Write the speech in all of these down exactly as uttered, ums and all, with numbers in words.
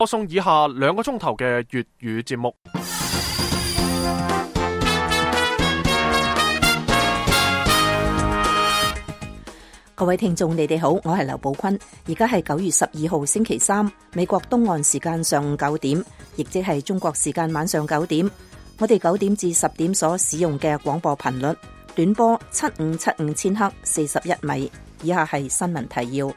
播送以下兩個鐘頭嘅粵語節目。 各位聽眾，你哋好，我係劉寶坤。而家係九月十二號星期三，美國東岸時間上午九點，亦即係中國時間晚上九點。我哋九點至十點所使用嘅廣播頻率，短波七五七五千赫，四十一米。以下係新聞提要。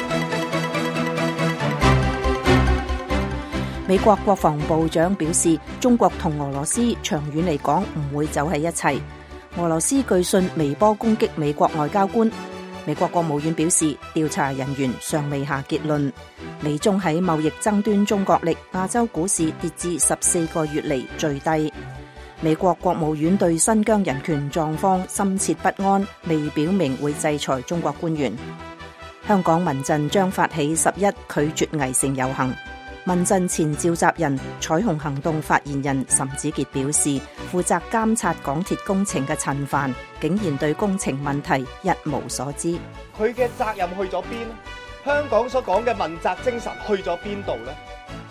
美國國防部長表示，中國同俄羅斯長遠嚟講唔會走喺一齊。俄羅斯據信微波攻擊美國外交官。美國國務院表示，調查人員尚未下結論。美中喺貿易爭端中角力，亞洲股市跌至十四個月嚟最低。美國國務院對新疆人權狀況深切不安，未表明會制裁中國官員。香港民陣將發起十一拒絕危城遊行。民陣前召集人彩虹行動發言人岑子傑表示，負責監察港鐵工程嘅陳帆竟然對工程問題一無所知。 佢嘅責任去咗邊？香港所講嘅問責精神去咗邊度呢？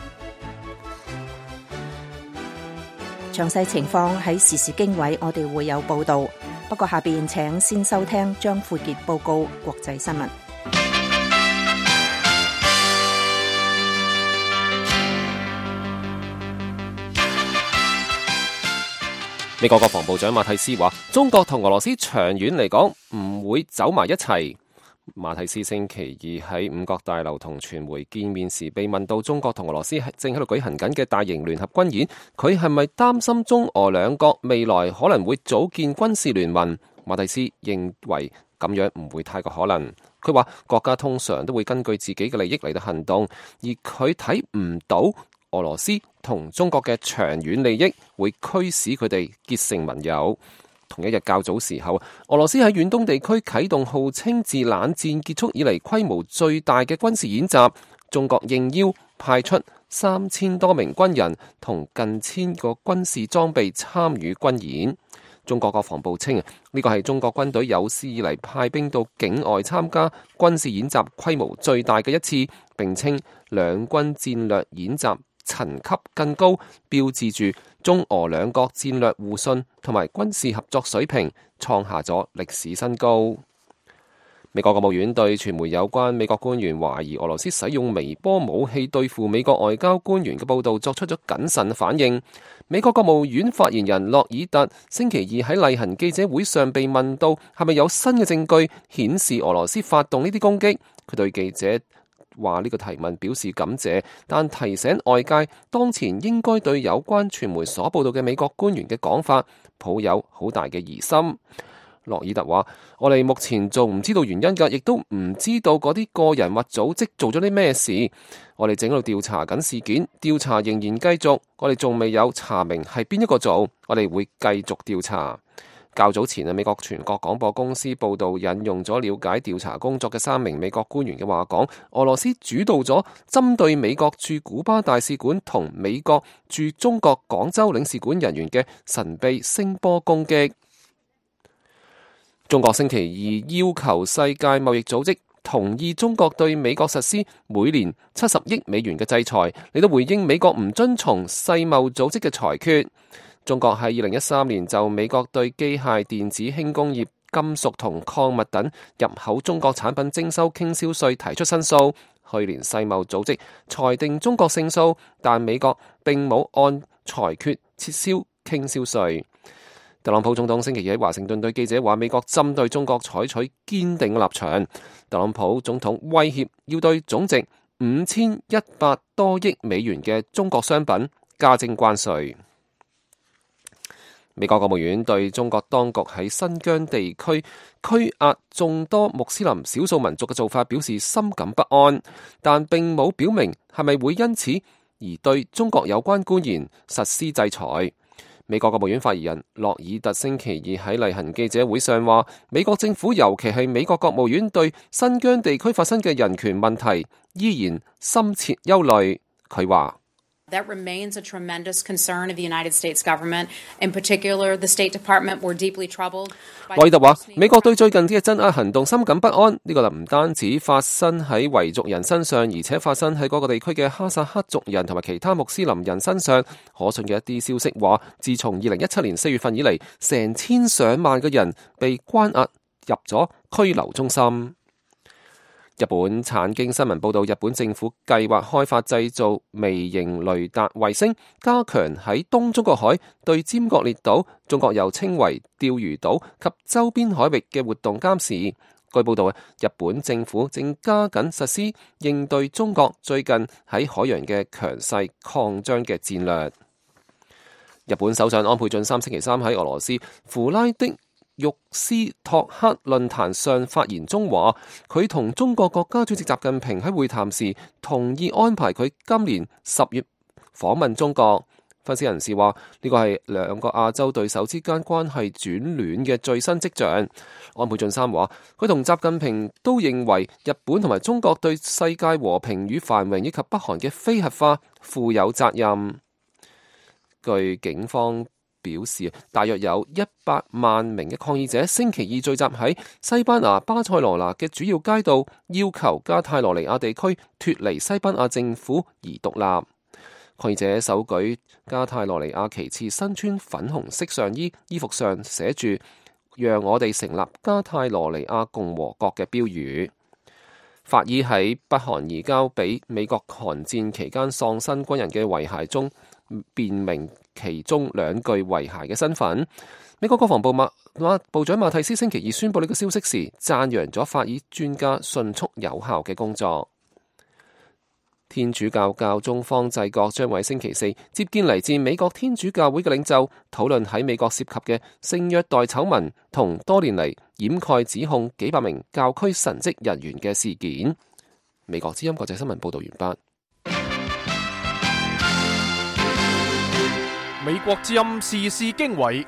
詳細情況喺時事經緯，我哋會有報道。不過下邊請先收聽張富傑報告國際新聞。 美國國防部長馬蒂斯話，中國同俄羅斯長遠嚟講唔會走埋一齊。馬蒂斯星期二喺五角大樓同傳媒見面時，被問到中國同俄羅斯正喺度舉行緊嘅大型聯合軍演，佢係咪擔心中俄兩國未來可能會組建軍事聯盟？馬蒂斯認為咁樣唔會太過可能。佢話國家通常都會根據自己嘅利益嚟到行動，而佢睇唔到俄羅斯同中國嘅長遠利益會驅使佢哋結成盟友。同一日較早時候，俄羅斯喺遠東地區啟動號稱自冷戰結束以嚟規模最大嘅軍事演習。中國應邀派出三千多名軍人同近千個軍事裝備參與軍演。中國國防部稱呢個係中國軍隊有史以嚟派兵到境外參加軍事演習規模最大嘅一次，並稱兩軍戰略演習層級更高，標誌住中俄兩國戰略互信同埋軍事合作水平創下咗歷史新高。美國國務院對傳媒有關美國官員懷疑俄羅斯使用微波武器對付美國外交官員嘅報道作出咗謹慎反應。美國國務院發言人洛爾特星期二喺例行記者會上被問到係咪有新嘅證據顯示俄羅斯發動呢啲攻擊，佢對記者話呢個提問表示感謝，但提醒外界當前應該對有關傳媒所報道嘅美國官員嘅講法抱有好大嘅疑心。洛爾特話：我哋目前仲唔知道原因㗎，亦都唔知道嗰啲個人或組織做咗啲咩事。我哋正喺度調查緊事件，調查仍然繼續，我哋仲未有查明係邊一個做，我哋會繼續調查。較早前啊，美國全國廣播公司報道引用咗了解調查工作嘅三名美國官員嘅話講，俄羅斯主導咗針對美國駐古巴大使館同美國駐中國廣州領事館人員嘅神秘聲波攻擊。中國星期二要求世界貿易組織同意中國對美國實施每年七十億美元嘅制裁，嚟到回應美國唔遵從世貿組織嘅裁決。中國喺二零一三年就美國對機械、電子、輕工業、金屬同礦物等入口中國產品徵收傾銷稅提出申訴。去年世貿組織裁定中國勝訴，但美國並冇按裁決撤銷傾銷稅。特朗普總統星期二喺華盛頓對記者話，美國針對中國採取堅定嘅立場。特朗普總統威脅要對總值五千一百多億美元嘅中國商品加徵關稅。美國國務院對中國當局喺新疆地區拘押眾多穆斯林少數民族嘅做法表示深感不安，但並冇表明係咪會因此而對中國有關官員實施制裁。美國國務院發言人洛爾特星期二喺例行記者會上話，美國政府尤其係美國國務院對新疆地區發生嘅人權問題依然深切憂慮。佢話： That remains a tremendous concern of the United States government. In particular, the State Department were deeply troubled. 韋特話：美國對最近嘅鎮壓行動深感不安。呢個唔單止發生喺維族人身上，而且發生喺嗰個地區嘅哈薩克族人同埋其他穆斯林人身上。可信嘅一啲消息話，自從二零一七年四月份以嚟，成千上萬嘅人被關押入咗拘留中心。日本產經新聞報道，日本政府計劃開發製造微型雷達衛星，加強喺東中國海對尖閣列島，中國又稱為釣魚島及周邊海域嘅活動監視。據報道，日本政府正加緊實施應對中國最近喺海洋嘅強勢擴張嘅戰略。日本首相安倍晉三星期三喺俄羅斯弗拉迪沃斯托克論壇上發言中話，佢同中國國家主席習近平喺會談時同意安排佢今年十月訪問中國。分析人士話，呢個係兩個亞洲對手之間關係轉暖嘅最新跡象。安倍晉三話，佢同習近平都認為日本同埋中國對世界和平與繁榮以及北韓嘅非核化負有責任。據警方表示，大約有一百萬名嘅抗議者星期二聚集喺西班牙巴塞羅那嘅主要街道，要求加泰羅尼亞地區脫離西班牙政府而獨立。抗議者手舉加泰羅尼亞旗幟，身穿粉紅色上衣，衣服上寫住讓我哋成立加泰羅尼亞共和國嘅標語。法爾喺北韓移交俾美國韓戰期間喪生軍人嘅遺骸中辨明其中兩具遺骸嘅身份。美國國防部馬馬部長馬蒂斯星期二宣布呢個消息時，讚揚咗法爾專家迅速有效嘅工作。天主教教宗方濟各將喺星期四接見嚟自美國天主教會嘅領袖，討論喺美國涉及嘅性虐待醜聞同多年嚟掩蓋指控幾百名教區神職人員嘅事件。美國之音國際新聞報道完畢。 美國之音時事經緯，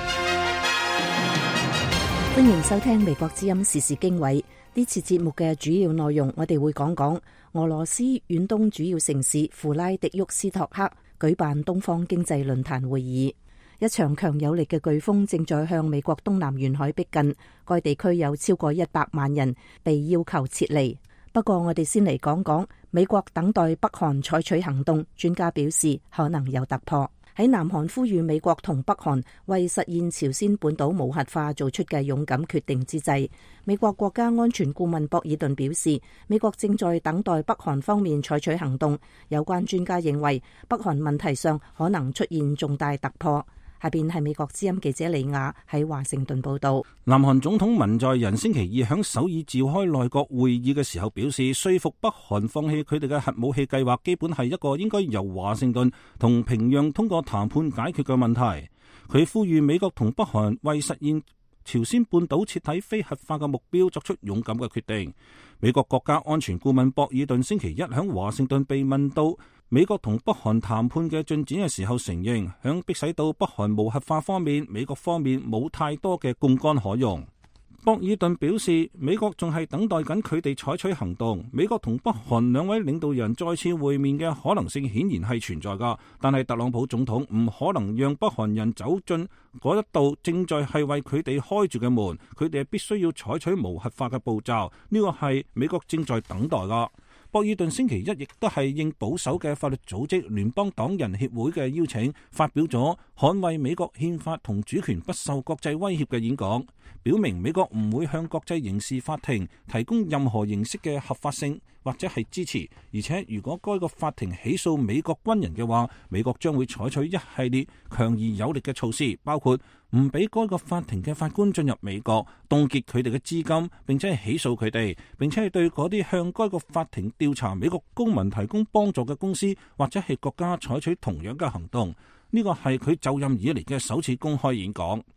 歡迎收聽美國之音時事經緯。呢次節目嘅主要內容，我哋會講講俄羅斯遠東主要城市弗拉迪沃斯托克舉辦東方經濟論壇會議。一場強有力嘅颶風正在向美國東南沿海逼近，該地區有超過一百萬人被要求撤離。不過我哋先嚟講講美國等待北韓採取行動，專家表示可能有突破。喺南韓呼籲美國同北韓為實現朝鮮半島無核化做出嘅勇敢決定之際，美國國家安全顧問博爾頓表示，美國正在等待北韓方面採取行動。有關專家認為，北韓問題上可能出現重大突破。下邊係美國之音記者李雅喺華盛頓報道。 南韓總統文在寅星期二喺首爾召開內閣會議嘅時候表示，說服北韓放棄佢哋嘅核武器計劃，基本係一個應該由華盛頓同平壤通過談判解決嘅問題。佢呼籲美國同北韓為實現朝鮮半島徹底非核化嘅目標作出勇敢嘅決定。美國國家安全顧問博爾頓星期一喺華盛頓被問到美國同北韓談判嘅進展嘅時候，承認響迫使到北韓無核化方面，美國方面冇太多嘅槓桿可用。博爾頓表示，美國仲係等待緊佢哋採取行動。美國同北韓兩位領導人再次會面嘅可能性顯然係存在噶，但係特朗普總統唔可能讓北韓人走進嗰一道正在係為佢哋開住嘅門，佢哋係必須要採取無核化嘅步驟，呢個係美國正在等待噶。博爾頓星期一亦都係應保守嘅法律組織聯邦黨人協會嘅邀請，發表咗捍衛美國憲法同主權不受國際威脅嘅演講，表明美國唔會向國際刑事法庭提供任何形式嘅合法性或者係支持，而且如果該個法庭起訴美國軍人嘅話，美國將會採取一系列強而有力嘅措施，包括唔俾該個法庭嘅法官進入美國，凍結佢哋嘅資金，並且係起訴佢哋，並且係對嗰啲向該個法庭調查美國公民提供幫助嘅公司或者係國家採取同樣嘅行動。呢個係佢就任以嚟嘅首次公開演講。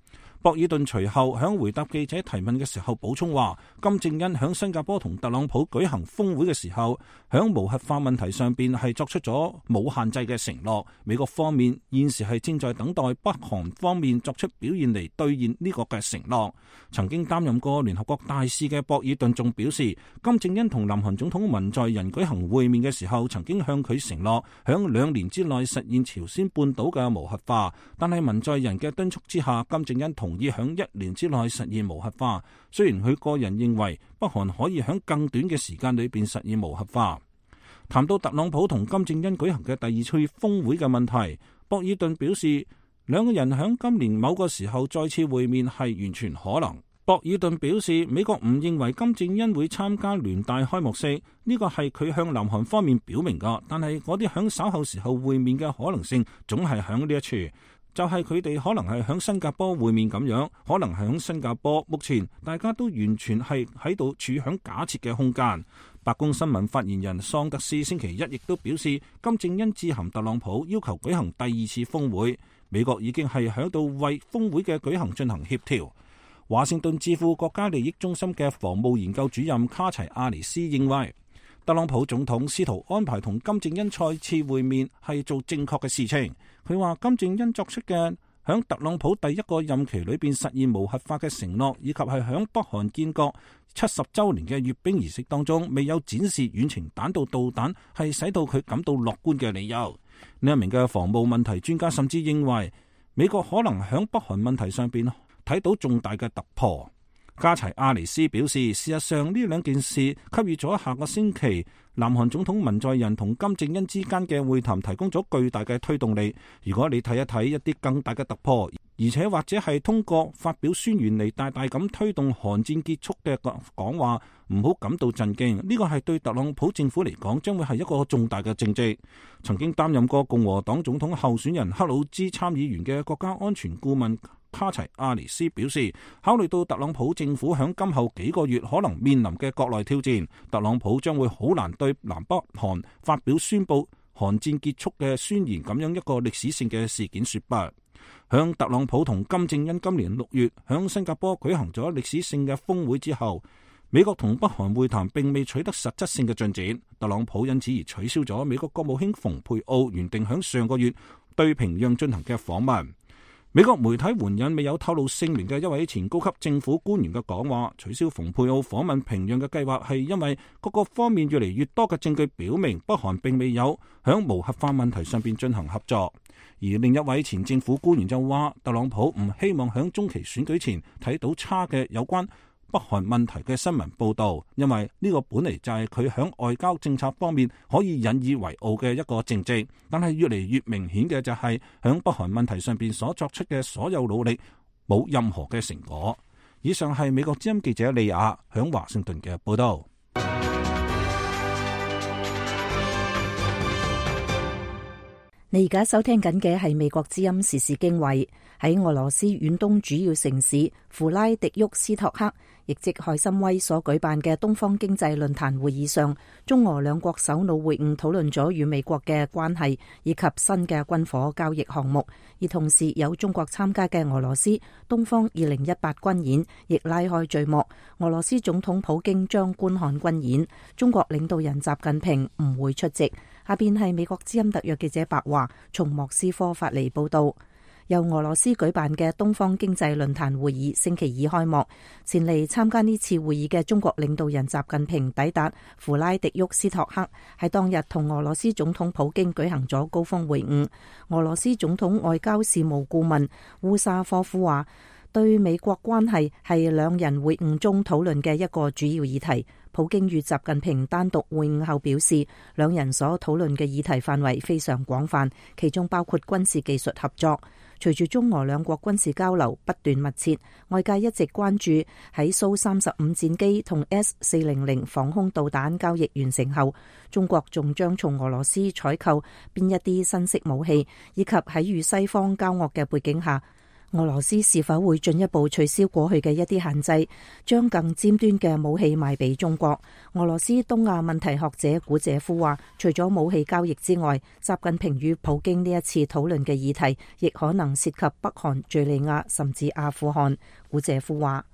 博爾頓隨後響回答記者提問嘅時候補充話，金正恩響新加坡同特朗普舉行峰會嘅時候，響無核化問題上邊係作出咗冇限制嘅承諾。美國方面現時係正在等待北韓方面作出表現嚟兌現呢個嘅承諾。曾經擔任過聯合國大使嘅博爾頓仲表示，金正恩同南韓總統文在寅舉行會面嘅時候，曾經向佢承諾響兩年之內實現朝鮮半島嘅無核化，但係文在寅嘅敦促之下，金正恩同意響一年之內實現無核化。雖然佢個人認為北韓可以響更短嘅時間裏邊實現無核化。談到特朗普同金正恩舉行嘅第二次峰會嘅問題，博爾頓表示，兩個人響今年某個時候再次會面係完全可能。博爾頓表示，美國唔認為金正恩會參加聯大開幕式，呢個係佢向南韓方面表明㗎，但係嗰啲響稍後時候會面嘅可能性總係響呢一處，就係佢哋可能係響新加坡會面咁樣，可能係響新加坡。目前大家都完全係喺度處響假設嘅空間。白宮新聞發言人桑德斯星期一亦都表示，金正恩致函特朗普要求舉行第二次峰會，美國已經係響度為峰會嘅舉行進行協調。華盛頓智庫國家利益中心嘅防務研究主任卡齊亞尼斯認為，特朗普總統試圖安排同金正恩再次會面係做正確嘅事情。佢話金正恩作出嘅響特朗普第一個任期裏邊實現無核化嘅承諾，以及係響北韓建國七十週年嘅閱兵儀式當中未有展示遠程彈道導彈，係使到佢感到樂觀嘅理由。呢一名嘅防務問題專家甚至認為，美國可能響北韓問題上邊睇到重大嘅突破。加齊亞尼斯表示，事實上呢兩件事給予咗下個星期南韓總統文在寅同金正恩之間嘅會談提供咗巨大嘅推動力。如果你睇一睇一啲更大嘅突破，而且或者係通過發表宣言嚟大大咁推動韓戰結束嘅講話，唔好感到震驚。呢個係對特朗普政府嚟講將會係一個重大嘅政績。曾經擔任過共和黨總統候選人克魯茲參議員嘅國家安全顧問卡齊亞尼斯表示，考慮到特朗普政府響今後幾個月可能面臨嘅國內挑戰，特朗普將會好難對南北韓發表宣布韓戰結束嘅宣言咁樣一個歷史性嘅事件說不。響特朗普同金正恩今年六月響新加坡舉行咗歷史性嘅峰會之後，美國同北韓會談並未取得實質性嘅進展，特朗普因此而取消咗美國國務卿蓬佩奧原定響上個月對平壤進行嘅訪問。美國媒體援引未有透露姓名嘅一位前高級政府官員嘅講話，取消蓬佩奧訪問平壤嘅計劃係因為各個方面越嚟越多嘅證據表明北韓並未有響無核化問題上邊進行合作。而另一位前政府官員就話，特朗普唔希望響中期選舉前睇到差嘅有關北韓問題嘅新聞報導，因為呢個本嚟就係佢響外交政策方面可以引以為傲嘅一個政績，但係越嚟越明顯嘅就係響北韓問題上邊所作出嘅所有努力冇任何嘅成果。以上係美國之音記者利亞響華盛頓嘅報導。 你而家收聽緊嘅係美國之音時事經緯。喺俄羅斯遠東主要城市弗拉迪沃斯托克，亦即海參崴所舉辦嘅東方經濟論壇會議上，中俄兩國首腦會晤討論咗與美國嘅關係以及新嘅軍火交易項目，而同時有中國參加嘅俄羅斯東方二零一八軍演亦拉開序幕。俄羅斯總統普京將觀看軍演，中國領導人習近平唔會出席。下邊係美國之音特約記者白華從莫斯科發嚟報道。由俄羅斯舉辦嘅東方經濟論壇會議星期二開幕，前嚟參加呢次會議嘅中國領導人習近平抵達弗拉迪沃斯托克，喺當日同俄羅斯總統普京舉行咗高峰會晤。俄羅斯總統外交事務顧問烏沙科夫話，對美國關係係兩人會晤中討論嘅一個主要議題。普京與習近平單獨會晤後表示，兩人所討論嘅議題範圍非常廣泛，其中包括軍事技術合作。隨住中俄兩國軍事交流不斷密切，外界一直關注喺蘇三十五戰機同 S 四零零防空導彈交易完成後，中國仲將從俄羅斯採購邊一啲新式武器，以及喺與西方交惡嘅背景下， 俄羅斯是否會進一步取消過去嘅一啲限制，將更尖端嘅武器賣俾中國？俄羅斯東亞問題學者古謝夫話，除咗武器交易之外，習近平與普京呢一次討論嘅議題，亦可能涉及北韓、敘利亞甚至阿富汗。古謝夫話，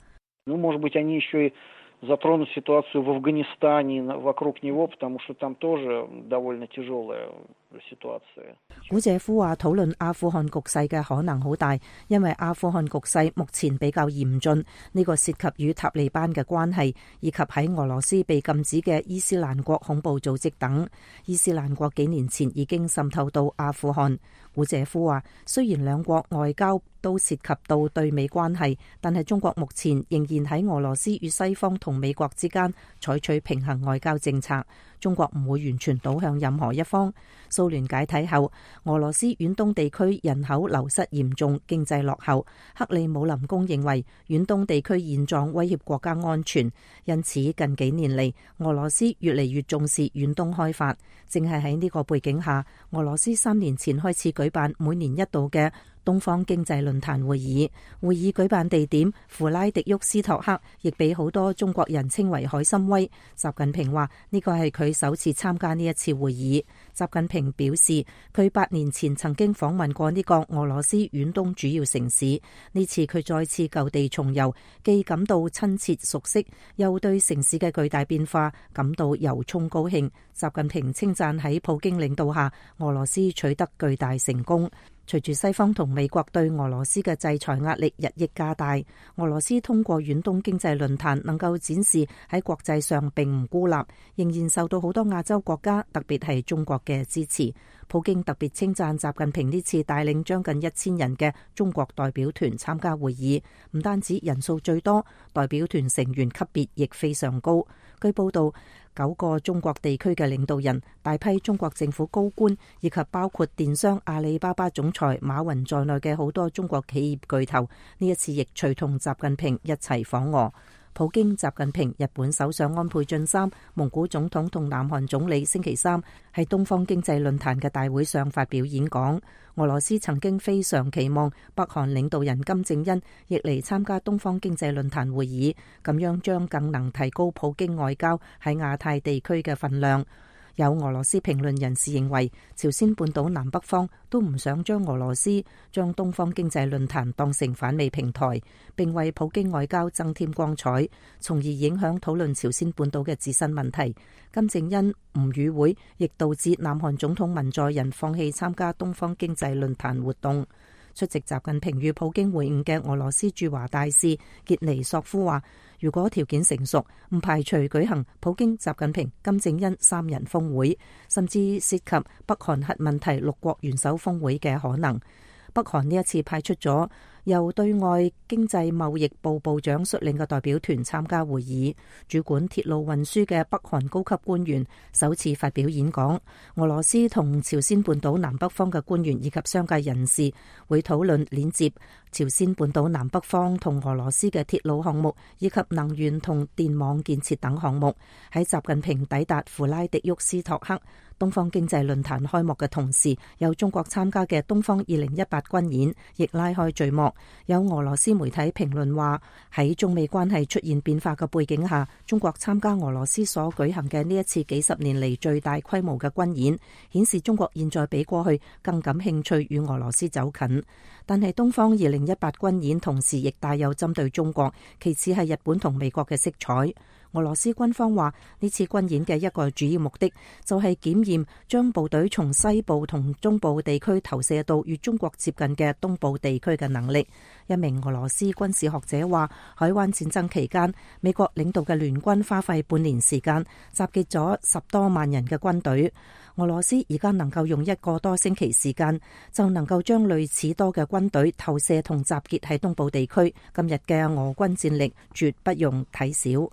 затронуть ситуацию в Афганистане, вокруг него, потому что там тоже довольно тяжелая ситуация. 古謝夫話，討論阿富汗局勢嘅可能好大，因為阿富汗局勢目前比較嚴峻，呢個涉及與塔利班嘅關係，以及喺俄羅斯被禁止嘅伊斯蘭國恐怖組織等。伊斯蘭國幾年前已經滲透到阿富汗。古謝夫話，雖然兩國外交都涉及到對美關係，但係中國目前仍然喺俄羅斯與西方同美國之間採取平衡外交政策。中國唔會完全倒向任何一方。蘇聯解體後，俄羅斯遠東地區人口流失嚴重，經濟落後。克里姆林宮認為遠東地區現狀威脅國家安全，因此近幾年嚟，俄羅斯越嚟越重視遠東開發。正係喺呢個背景下，俄羅斯三年前開始舉辦每年一度嘅東方經濟論壇會議，會議舉辦地點弗拉迪沃斯托克，亦俾好多中國人稱為海參崴。習近平話呢個係佢首次參加呢一次會議。習近平表示，佢八年前曾經訪問過呢個俄羅斯遠東主要城市，呢次佢再次舊地重遊，既感到親切熟悉，又對城市嘅巨大變化感到由衷高興。習近平稱讚喺普京領導下，俄羅斯取得巨大成功。隨住西方同美國對俄羅斯嘅制裁壓力日益加大，俄羅斯通過遠東經濟論壇能夠展示喺國際上並唔孤立，仍然受到好多亞洲國家，特別係中國嘅支持。普京特別稱讚習近平呢次帶領將近一千人嘅中國代表團參加會議，唔單止人數最多，代表團成員級別亦非常高。據報道，九個中國地區嘅領導人、大批中國政府高官以及包括電商阿里巴巴總裁馬雲在內嘅好多中國企業巨頭，呢一次亦隨同習近平一齊訪俄。普京、習近平、日本首相安倍晉三、蒙古總統同南韓總理星期三喺東方經濟論壇嘅大會上發表演講。俄羅斯曾經非常期望北韓領導人金正恩亦嚟參加東方經濟論壇會議，咁樣將更能提高普京外交喺亞太地區嘅份量。有俄羅斯評論人士認為，朝鮮半島南北方都唔想將俄羅斯將東方經濟論壇當成反美平台，並為普京外交增添光彩，從而影響討論朝鮮半島嘅自身問題。金正恩唔與會，亦導致南韓總統文在寅放棄參加東方經濟論壇活動。出席習近平與普京會晤嘅俄羅斯駐華大使傑尼索夫話，如果條件成熟，唔排除舉行普京、習近平、金正恩三人峰會，甚至涉及北韓核問題六國元首峰會嘅可能。北韓呢一次派出咗由對外經濟貿易部部長率領嘅代表團參加會議，主管鐵路運輸嘅北韓高級官員首次發表演講。俄羅斯同朝鮮半島南北方嘅官員以及商界人士會討論連接朝鮮半島南北方同俄羅斯嘅鐵路項目，以及能源同電網建設等項目。喺習近平抵達弗拉迪沃斯托克東方經濟論壇開幕嘅同時，有中國參加嘅東方二零一八軍演亦拉開序幕。有俄羅斯媒體評論話，喺中美關係出現變化嘅背景下，中國參加俄羅斯所舉行嘅呢一次幾十年嚟最大規模嘅軍演，顯示中國現在比過去更感興趣與俄羅斯走近。但係東方二零一八軍演同時亦帶有針對中國，其次係日本同美國嘅色彩。俄羅斯軍方話，呢次軍演嘅一個主要目的就係檢驗將部隊從西部同中部地區投射到與中國接近嘅東部地區嘅能力。一名俄羅斯軍事學者話，海灣戰爭期間，美國領導嘅聯軍花費半年時間集結咗十多萬人嘅軍隊。俄羅斯而家能夠用一個多星期時間就能夠將類似多嘅軍隊投射同集結喺東部地區。今日嘅俄軍戰力絕不容睇小。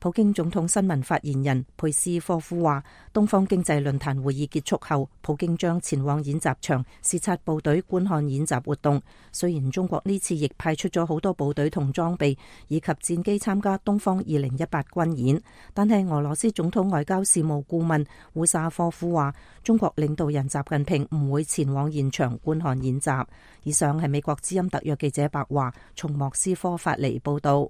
普京總統新聞發言人佩斯科夫話，東方經濟論壇會議結束後，普京將前往演習場視察部隊，觀看演習活動。雖然中國呢次亦派出咗好多部隊同裝備以及戰機參加東方二零一八軍演，但係俄羅斯總統外交事務顧問烏沙科夫話，中國領導人習近平唔會前往現場觀看演習。以上係美國之音特約記者白華從莫斯科發嚟報道。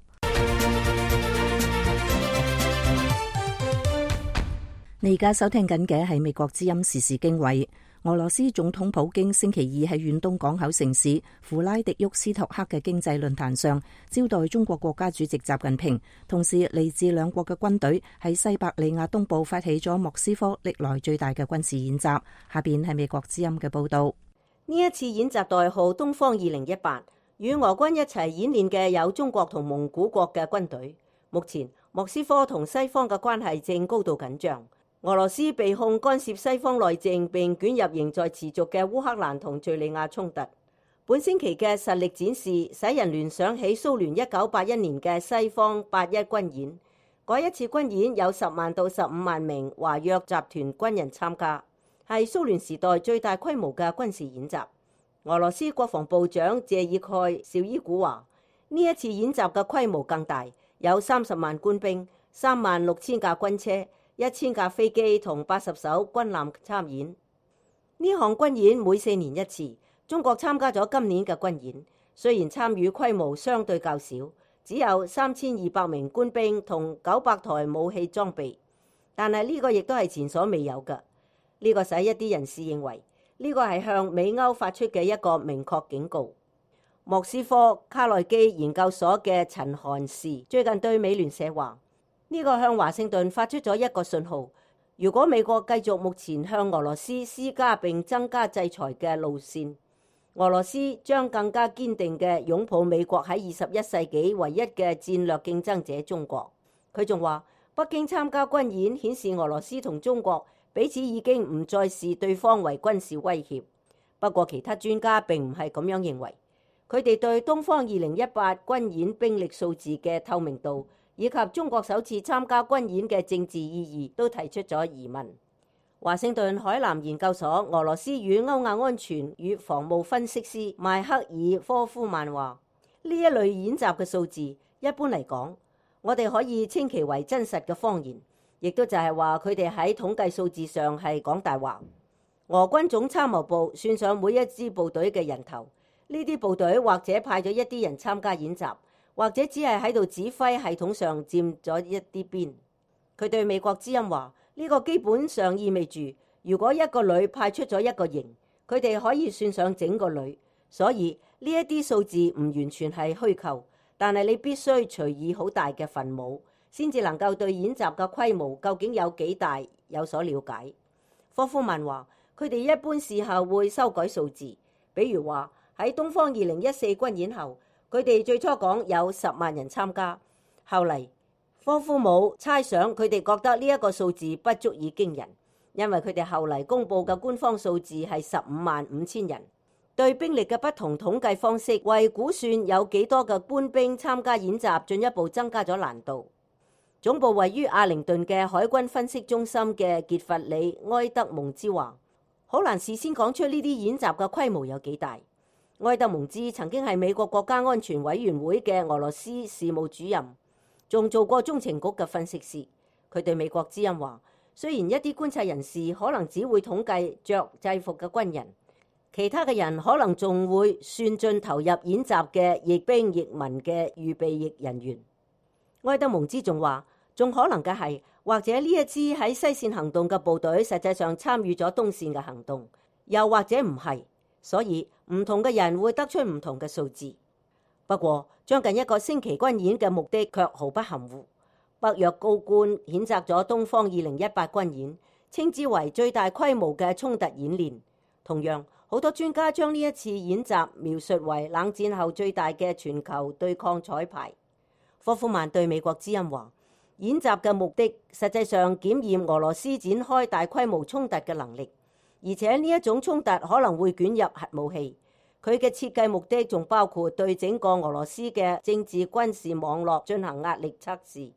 你而家收聽緊嘅係美國之音時事經緯。俄羅斯總統普京星期二喺遠東港口城市弗拉迪沃斯托克嘅經濟論壇上招待中國國家主席習近平，同時嚟自兩國嘅軍隊喺西伯利亞東部發起咗莫斯科歷來最大嘅軍事演習。下邊係美國之音嘅報道。 呢一次演習代號東方二零一八，與俄軍一齊演練嘅有中國同蒙古國嘅軍隊。目前莫斯科同西方嘅關係正高度緊張。俄羅斯被控干涉西方內政並捲入仍在持續嘅烏克蘭同敘利亞衝突。本星期嘅實力展示使人聯想起蘇聯一九八一年嘅西方八一軍演。嗰一次軍演有十萬到十五萬名華約集團軍人參加，係蘇聯時代最大規模嘅軍事演習。俄羅斯國防部長謝爾蓋紹伊古話，呢一次演習嘅規模更大，有三十萬官兵、三萬六千架軍車、一千架飛機同八十艘軍艦參演。呢項軍演每四年一次，中國參加咗今年嘅軍演，雖然參與規模相對較少，只有三千二百名官兵同九百台武器裝備，但係呢個亦都係前所未有嘅。呢個使一啲人士認為呢個係向美歐發出嘅一個明確警告。莫斯科卡內基研究所嘅陳韓士最近對美聯社話，呢個向華盛頓發出咗一個信號，如果美國繼續目前向俄羅斯施加並增加制裁嘅路線，俄羅斯將更加堅定嘅擁抱美國喺二十一世紀唯一嘅戰略競爭者中國。佢仲話，北京參加軍演顯示俄羅斯同中國彼此已經唔再視對方為軍事威脅。不過其他專家並唔係咁樣認為，佢哋對東方二零一八軍演兵力數字嘅透明度以及中國首次參加軍演嘅政治意義都提出咗疑問。華盛頓海南研究所俄羅斯與歐亞安全與防務分析師邁克爾科夫曼話，呢一類演習嘅數字一般嚟講，我哋可以稱其為真實嘅謊言，亦都就係話佢哋喺統計數字上係講大話。俄軍總參謀部算上每一支部隊嘅人頭，呢啲部隊或者派咗一啲人參加演習，或者只係喺度指揮系統上佔咗一啲邊。佢對美國之音話，呢個基本上意味住，如果一個旅派出咗一個營，佢哋可以算上整個旅。所以呢一啲數字唔完全係虛構，但係你必須除以好大嘅分母，先至能夠對演習嘅規模究竟有幾大有所了解。科夫曼話，佢哋一般事後會修改數字，比如話喺東方二零一四軍演後，佢哋最初講有十萬人參加，後嚟科夫姆猜想佢哋覺得呢一個數字不足以驚人，因為佢哋後嚟公佈嘅官方數字係十五萬五千人。對兵力嘅不同統計方式，為估算有幾多嘅官兵參加演習進一步增加咗難度。總部位於阿靈頓嘅海軍分析中心嘅傑弗里埃德蒙茲話，好難事先講出呢啲演習嘅規模有幾大。埃德蒙茲曾經係美國國家安全委員會嘅俄羅斯事務主任，仲做過中情局嘅分析師。佢對美國之音話，雖然一啲觀察人士可能只會統計着制服嘅軍人，其他嘅人可能仲會算進投入演習嘅役兵役民嘅預備役人員。埃德蒙茲仲話，仲可能嘅係，或者呢一支喺西線行動嘅部隊實際上參與咗東線嘅行動，又或者唔係，所以唔同嘅人會得出唔同嘅數字。不過將近一個星期軍演嘅目的卻毫不含糊。北約高官譴責咗東方二零一八軍演，稱之為最大規模嘅衝突演練。同樣，好多專家將呢一次演習描述為冷戰後最大嘅全球對抗彩排。科夫曼對美國之音話，演習嘅目的實際上檢驗俄羅斯展開大規模衝突嘅能力，而且呢一種衝突可能會捲入核武器。佢嘅設計目的仲包括對整個俄羅斯嘅政治軍事網絡進行壓力測試。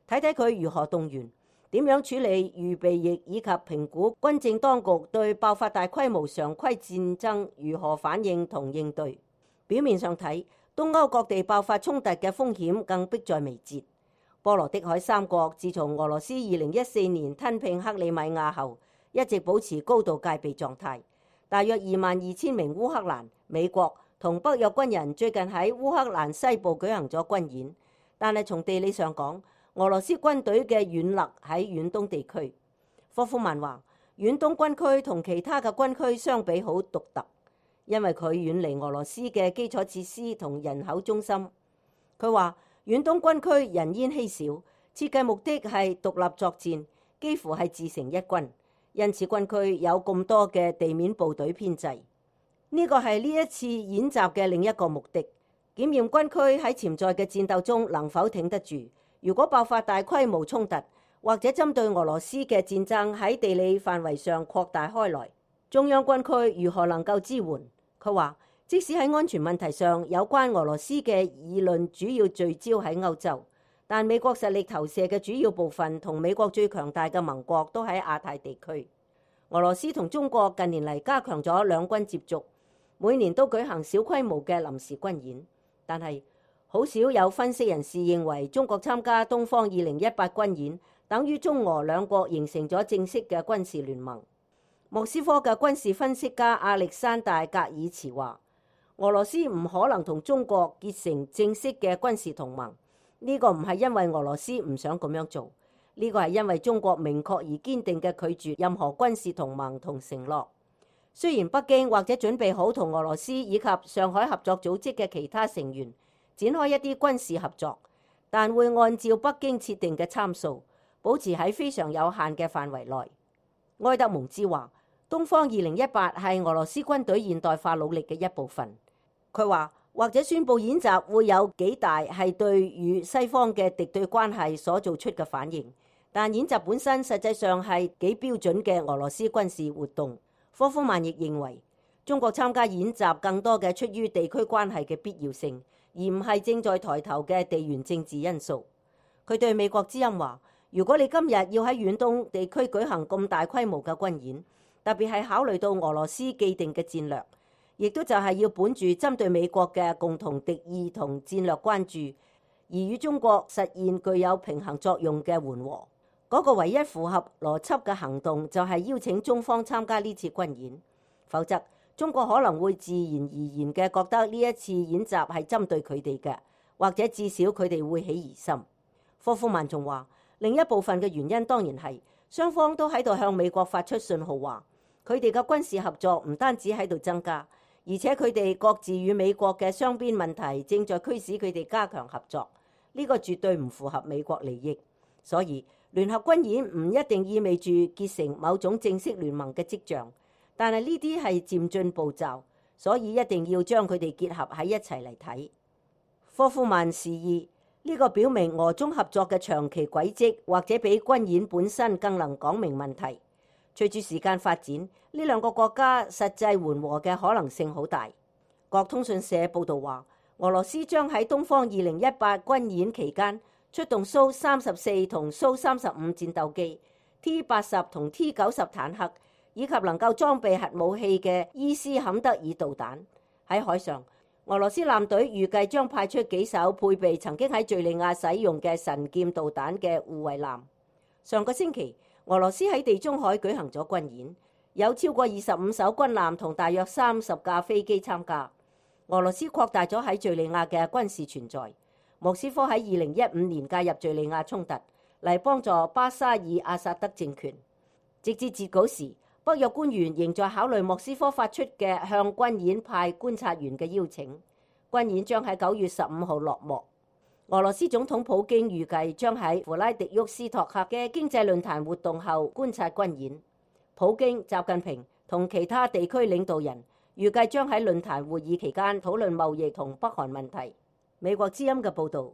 睇睇佢如何動員，點樣處理預備役，以及評估軍政當局對爆發大規模常規戰爭如何反應同應對。表面上睇，東歐各地爆發衝突嘅風險更迫在眉睫。波羅的海三國自從俄羅斯二零一四年吞併克里米亞後，一直保持高度戒備狀態。大約二萬二千名烏克蘭、美國同北約軍人最近喺烏克蘭西部舉行咗軍演，但係從地理上講，俄羅斯軍隊嘅軟肋喺遠東地區。科夫曼話，遠東軍區同其他嘅軍區相比好獨特，因為佢遠離俄羅斯嘅基礎設施同人口中心。佢話，遠東軍區人煙稀少，設計目的係獨立作戰，幾乎係自成一軍，因此軍區有咁多嘅地面部隊編制。呢個係呢一次演習嘅另一個目的，檢驗軍區喺潛在嘅戰鬥中能否挺得住。如果爆發大規模衝突，或者針對俄羅斯嘅戰爭喺地理範圍上擴大開來，中央軍區如何能夠支援？佢話，即使喺安全問題上有關俄羅斯嘅議論主要聚焦喺歐洲，但美國實力投射嘅主要部分同美國最強大嘅盟國都喺亞太地區。俄羅斯同中國近年嚟加強咗兩軍接觸，每年都舉行小規模嘅臨時軍演，但係好少有分析人士認為中國參加東方二零一八軍演等於中俄兩國形成咗正式嘅軍事聯盟。莫斯科嘅軍事分析家亞歷山大·格爾茨話，俄羅斯唔可能同中國結成正式嘅軍事同盟，呢個唔係因為俄羅斯唔想咁樣做，呢個係因為中國明確而堅定嘅拒絕任何軍事同盟同承諾。雖然北京或者準備好同俄羅斯以及上海合作組織嘅其他成員展開一啲軍事合作，但會按照北京設定嘅參數，保持喺非常有限嘅範圍內。埃德蒙茲話，東方二零一八係俄羅斯軍隊現代化努力嘅一部分。佢話，或者宣佈演習會有幾大係對與西方嘅敵對關係所做出嘅反應，但演習本身實際上係幾標準嘅俄羅斯軍事活動。科夫曼亦認為，中國參加演習更多嘅出於地區關係嘅必要性，而唔係正在抬頭嘅地緣政治因素。佢對美國之音話，如果你今日要喺遠東地區舉行咁大規模嘅軍演，特別係考慮到俄羅斯既定嘅戰略，亦都就係要本住針對美國嘅共同敵意同戰略關注，而與中國實現具有平衡作用嘅緩和。嗰個唯一符合邏輯嘅行動就係邀請中方參加呢次軍演，否則中國可能會自然而然嘅覺得呢一次演習係針對佢哋嘅，或者至少佢哋會起疑心。科夫曼仲話，另一部分嘅原因當然係雙方都喺度向美國發出信號，話佢哋嘅軍事合作唔單止喺度增加，而且佢哋各自與美國嘅雙邊問題正在驅使佢哋加強合作。呢個絕對唔符合美國利益，所以聯合軍演唔一定意味住結成某種正式聯盟嘅跡象，但係呢啲係漸進步驟，所以一定要將佢哋結合喺一齊嚟睇。科夫曼示意呢個表明俄中合作嘅長期軌跡，或者比軍演本身更能講明問題。隨住時間發展，呢兩個國家實際緩和嘅可能性好大。國通訊社報導話，俄羅斯將喺東方二零一八軍演期間出動蘇三十四同蘇三十五戰鬥機、T 八十同 T 九十坦克，以及能夠裝備核武器嘅伊斯坎德爾導彈。喺海上，俄羅斯艦隊預計將派出幾艘配備曾經喺敘利亞使用嘅神劍導彈嘅護衛艦。上個星期，俄羅斯喺地中海舉行咗軍演，有超過二十五艘軍艦同大約三十架飛機參加。俄羅斯擴大咗喺敘利亞嘅軍事存在。莫斯科喺二零一五年介入敘利亞衝突，嚟幫助巴沙爾阿薩德政權。直至截稿時，北約官員仍在考慮莫斯科發出嘅向軍演派觀察員嘅邀請。軍演將喺九月十五號落幕。俄羅斯總統普京預計將喺弗拉迪沃斯托克嘅經濟論壇活動後觀察軍演。普京、習近平同其他地區領導人預計將喺論壇會議期間討論貿易同北韓問題。美國之音嘅報導。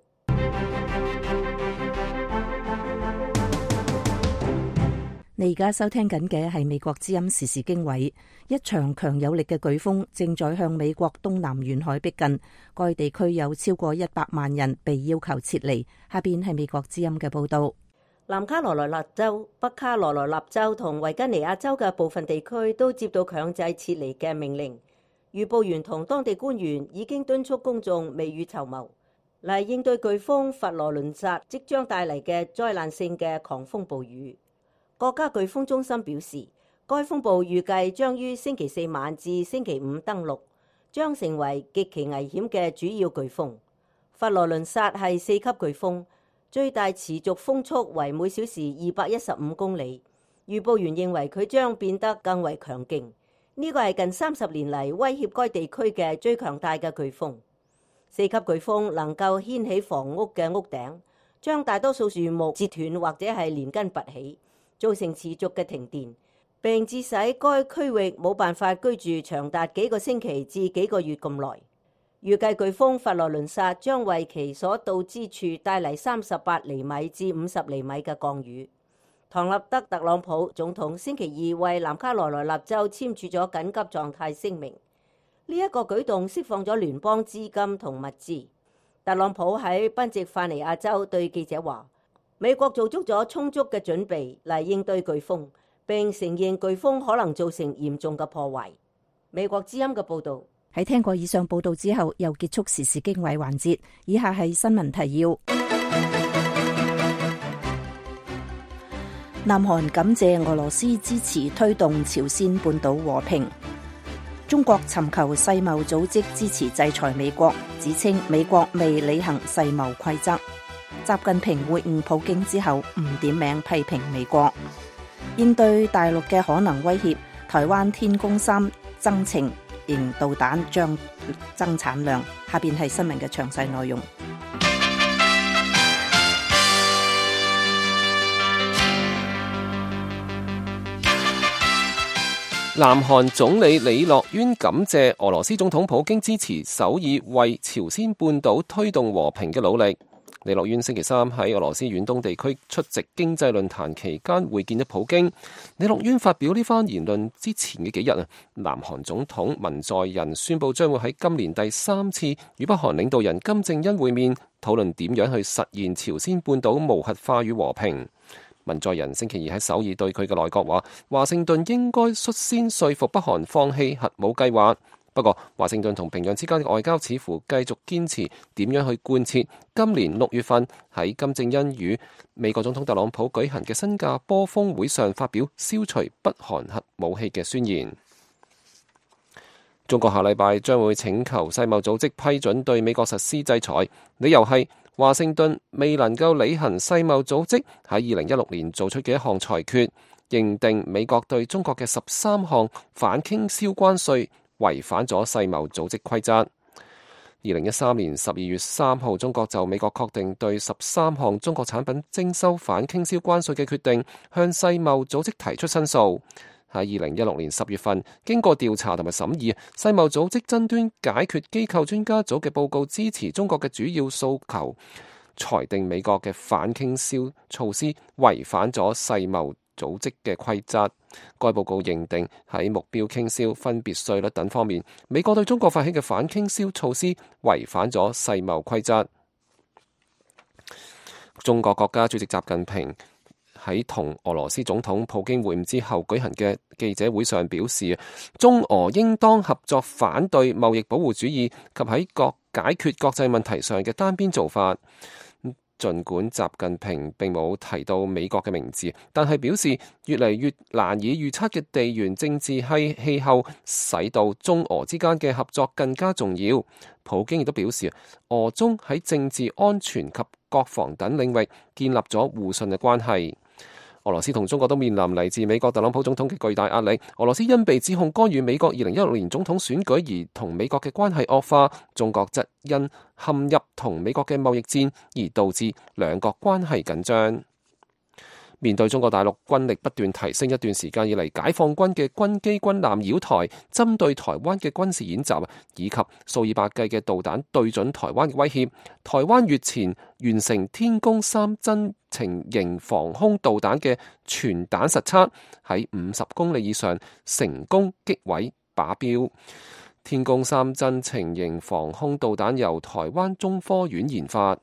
你而家收聽緊嘅係美國之音時事經緯。一場強有力嘅颶風正在向美國東南沿海逼近，該地區有超過一百萬人被要求撤離。下邊係美國之音嘅報道。 南卡羅來納州、北卡羅來納州同維吉尼亞州嘅部分地區都接到強制撤離嘅命令。預報員同當地官員已經敦促公眾未雨綢繆，嚟應對颶風佛羅倫薩即將帶嚟嘅災難性嘅狂風暴雨。國家颶風中心表示，該風暴預計將於星期四晚至星期五登陸，將成為極其危險嘅主要颶風。佛羅倫薩係四級颶風，最大持續風速為每小時二百一十五公里。預報員認為佢將變得更為強勁。呢個係近三十年嚟威脅該地區嘅最強大嘅颶風。四級颶風能夠掀起房屋嘅屋頂，將大多數樹木折斷或者係連根拔起，造成持續嘅停電，並致使該區域冇辦法居住長達幾個星期至幾個月咁耐。預計颶風佛羅倫薩將為其所到之處帶嚟三十八厘米至五十厘米嘅降雨。唐納德·特朗普總統星期二為南卡羅來納州簽署咗緊急狀態聲明，呢、這、一個舉動釋放咗聯邦資金同物資。特朗普喺賓夕法尼亞州對記者話：美國做足咗充足嘅準備嚟應對颶風，並承認颶風可能造成嚴重嘅破壞。美國之音嘅報導。 喺聽過以上報導之後，又結束時事經緯環節。以下係新聞提要。南韓感謝俄羅斯支持推動朝鮮半島和平。中國尋求世貿組織支持制裁美國，指稱美國未履行世貿規則。習近平會晤普京之後，唔點名批評美國。應對大陸嘅可能威脅，台灣天宮三增程型導彈將增產量。下邊係新聞嘅詳細內容。 南韓總理李樂淵感謝俄羅斯總統普京支持首爾為朝鮮半島推動和平嘅努力。李樂淵星期三喺俄羅斯遠東地區出席經濟論壇期間會見咗普京。李樂淵發表呢番言論之前嘅幾日啊，南韓總統文在寅宣布將會喺今年第三次與北韓領導人金正恩會面，討論點樣去實現朝鮮半島無核化與和平。文在寅星期二喺首爾對佢嘅內閣話，華盛頓應該率先說服北韓放棄核武計劃。不過，華盛頓同平壤之間嘅外交似乎繼續堅持點樣去貫徹今年六月份喺金正恩與美國總統特朗普舉行嘅新加坡峰會上發表消除北韓核武器嘅宣言。中國下禮拜將會請求世貿組織批准對美國實施制裁，理由係華盛頓未能夠履行世貿組織喺二零一六年做出嘅一項裁決，認定美國對中國嘅十三項反傾銷關稅違反咗世貿組織規則。二零一三年十二月三號，中國就美國確定對十三項中國產品徵收反傾銷關稅嘅決定，向世貿組織提出申訴。喺二零一六年十月份，經過調查同埋審議，世貿組織爭端解決機構專家組嘅報告支持中國嘅主要訴求，裁定美國嘅反傾銷措施違反咗世貿組織嘅規則。該報告認定喺目標傾銷、分別稅率等方面，美國對中國發起嘅反傾銷措施違反咗世貿規則。中國國家主席習近平喺同俄羅斯總統普京會晤之後舉行嘅記者會上表示，中俄應當合作反對貿易保護主義及喺各解決國際問題上嘅單邊做法。儘管習近平並冇提到美國嘅名字，但係表示越嚟越難以預測嘅地緣政治係氣候，使到中俄之間嘅合作更加重要。普京亦都表示，俄中喺政治安全及國防等領域建立咗互信嘅關係。俄羅斯同中國都面臨嚟自美國特朗普總統嘅巨大壓力。俄羅斯因被指控干預美國二零一六年總統選舉而同美國嘅關係惡化，中國則因陷入同美國嘅貿易戰而導致兩國關係緊張。 面對中國大陸軍力不斷提升一段時間以嚟，解放軍嘅軍機軍艦繞台，針對台灣嘅軍事演習，以及數以百計嘅導彈對準台灣嘅威脅，台灣月前完成天宮三真程型防空導彈嘅全彈實測，喺五十公里以上成功擊毀靶標。天宮三真程型防空導彈由台灣中科院研發。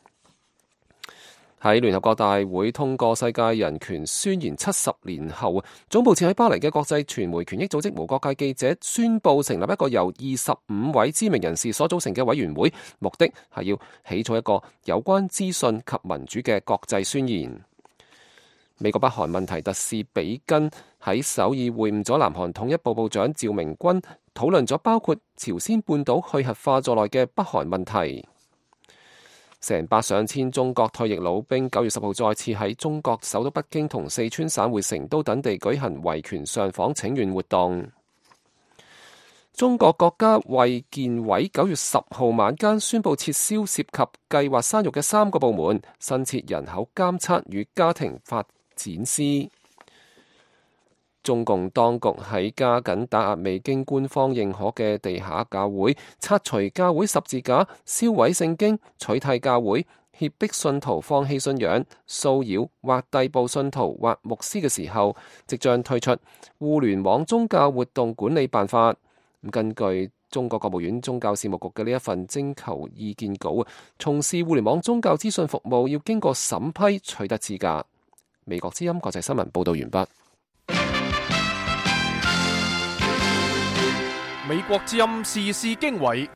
喺聯合國大會通過世界人權宣言七十年後，總部設喺巴黎嘅國際傳媒權益組織無國界記者宣布成立一個由二十五位知名人士所組成嘅委員會，目的係要起草一個有關資訊及民主嘅國際宣言。美國北韓問題特使比根喺首爾會晤咗南韓統一部部長趙明君，討論咗包括朝鮮半島去核化在內嘅北韓問題。成百上千中國退役老兵九月十號再次喺中國首都北京同四川省會成都等地舉行維權上訪請願活動。中國國家衛健委九月十號晚間宣布撤銷涉及計劃生育嘅三個部門，新設人口監測與家庭發展司。中共當局喺加緊打壓未經官方認可嘅地下教會，拆除教會十字架，燒毀聖經，取締教會，脅迫信徒放棄信仰，騷擾或逮捕信徒或牧師嘅時候，即將推出互聯網宗教活動管理辦法。根據中國國務院宗教事務局嘅呢一份徵求意見稿，從事互聯網宗教資訊服務要經過審批取得資格。美國之音國際新聞報道完畢。 美國之音時事經緯，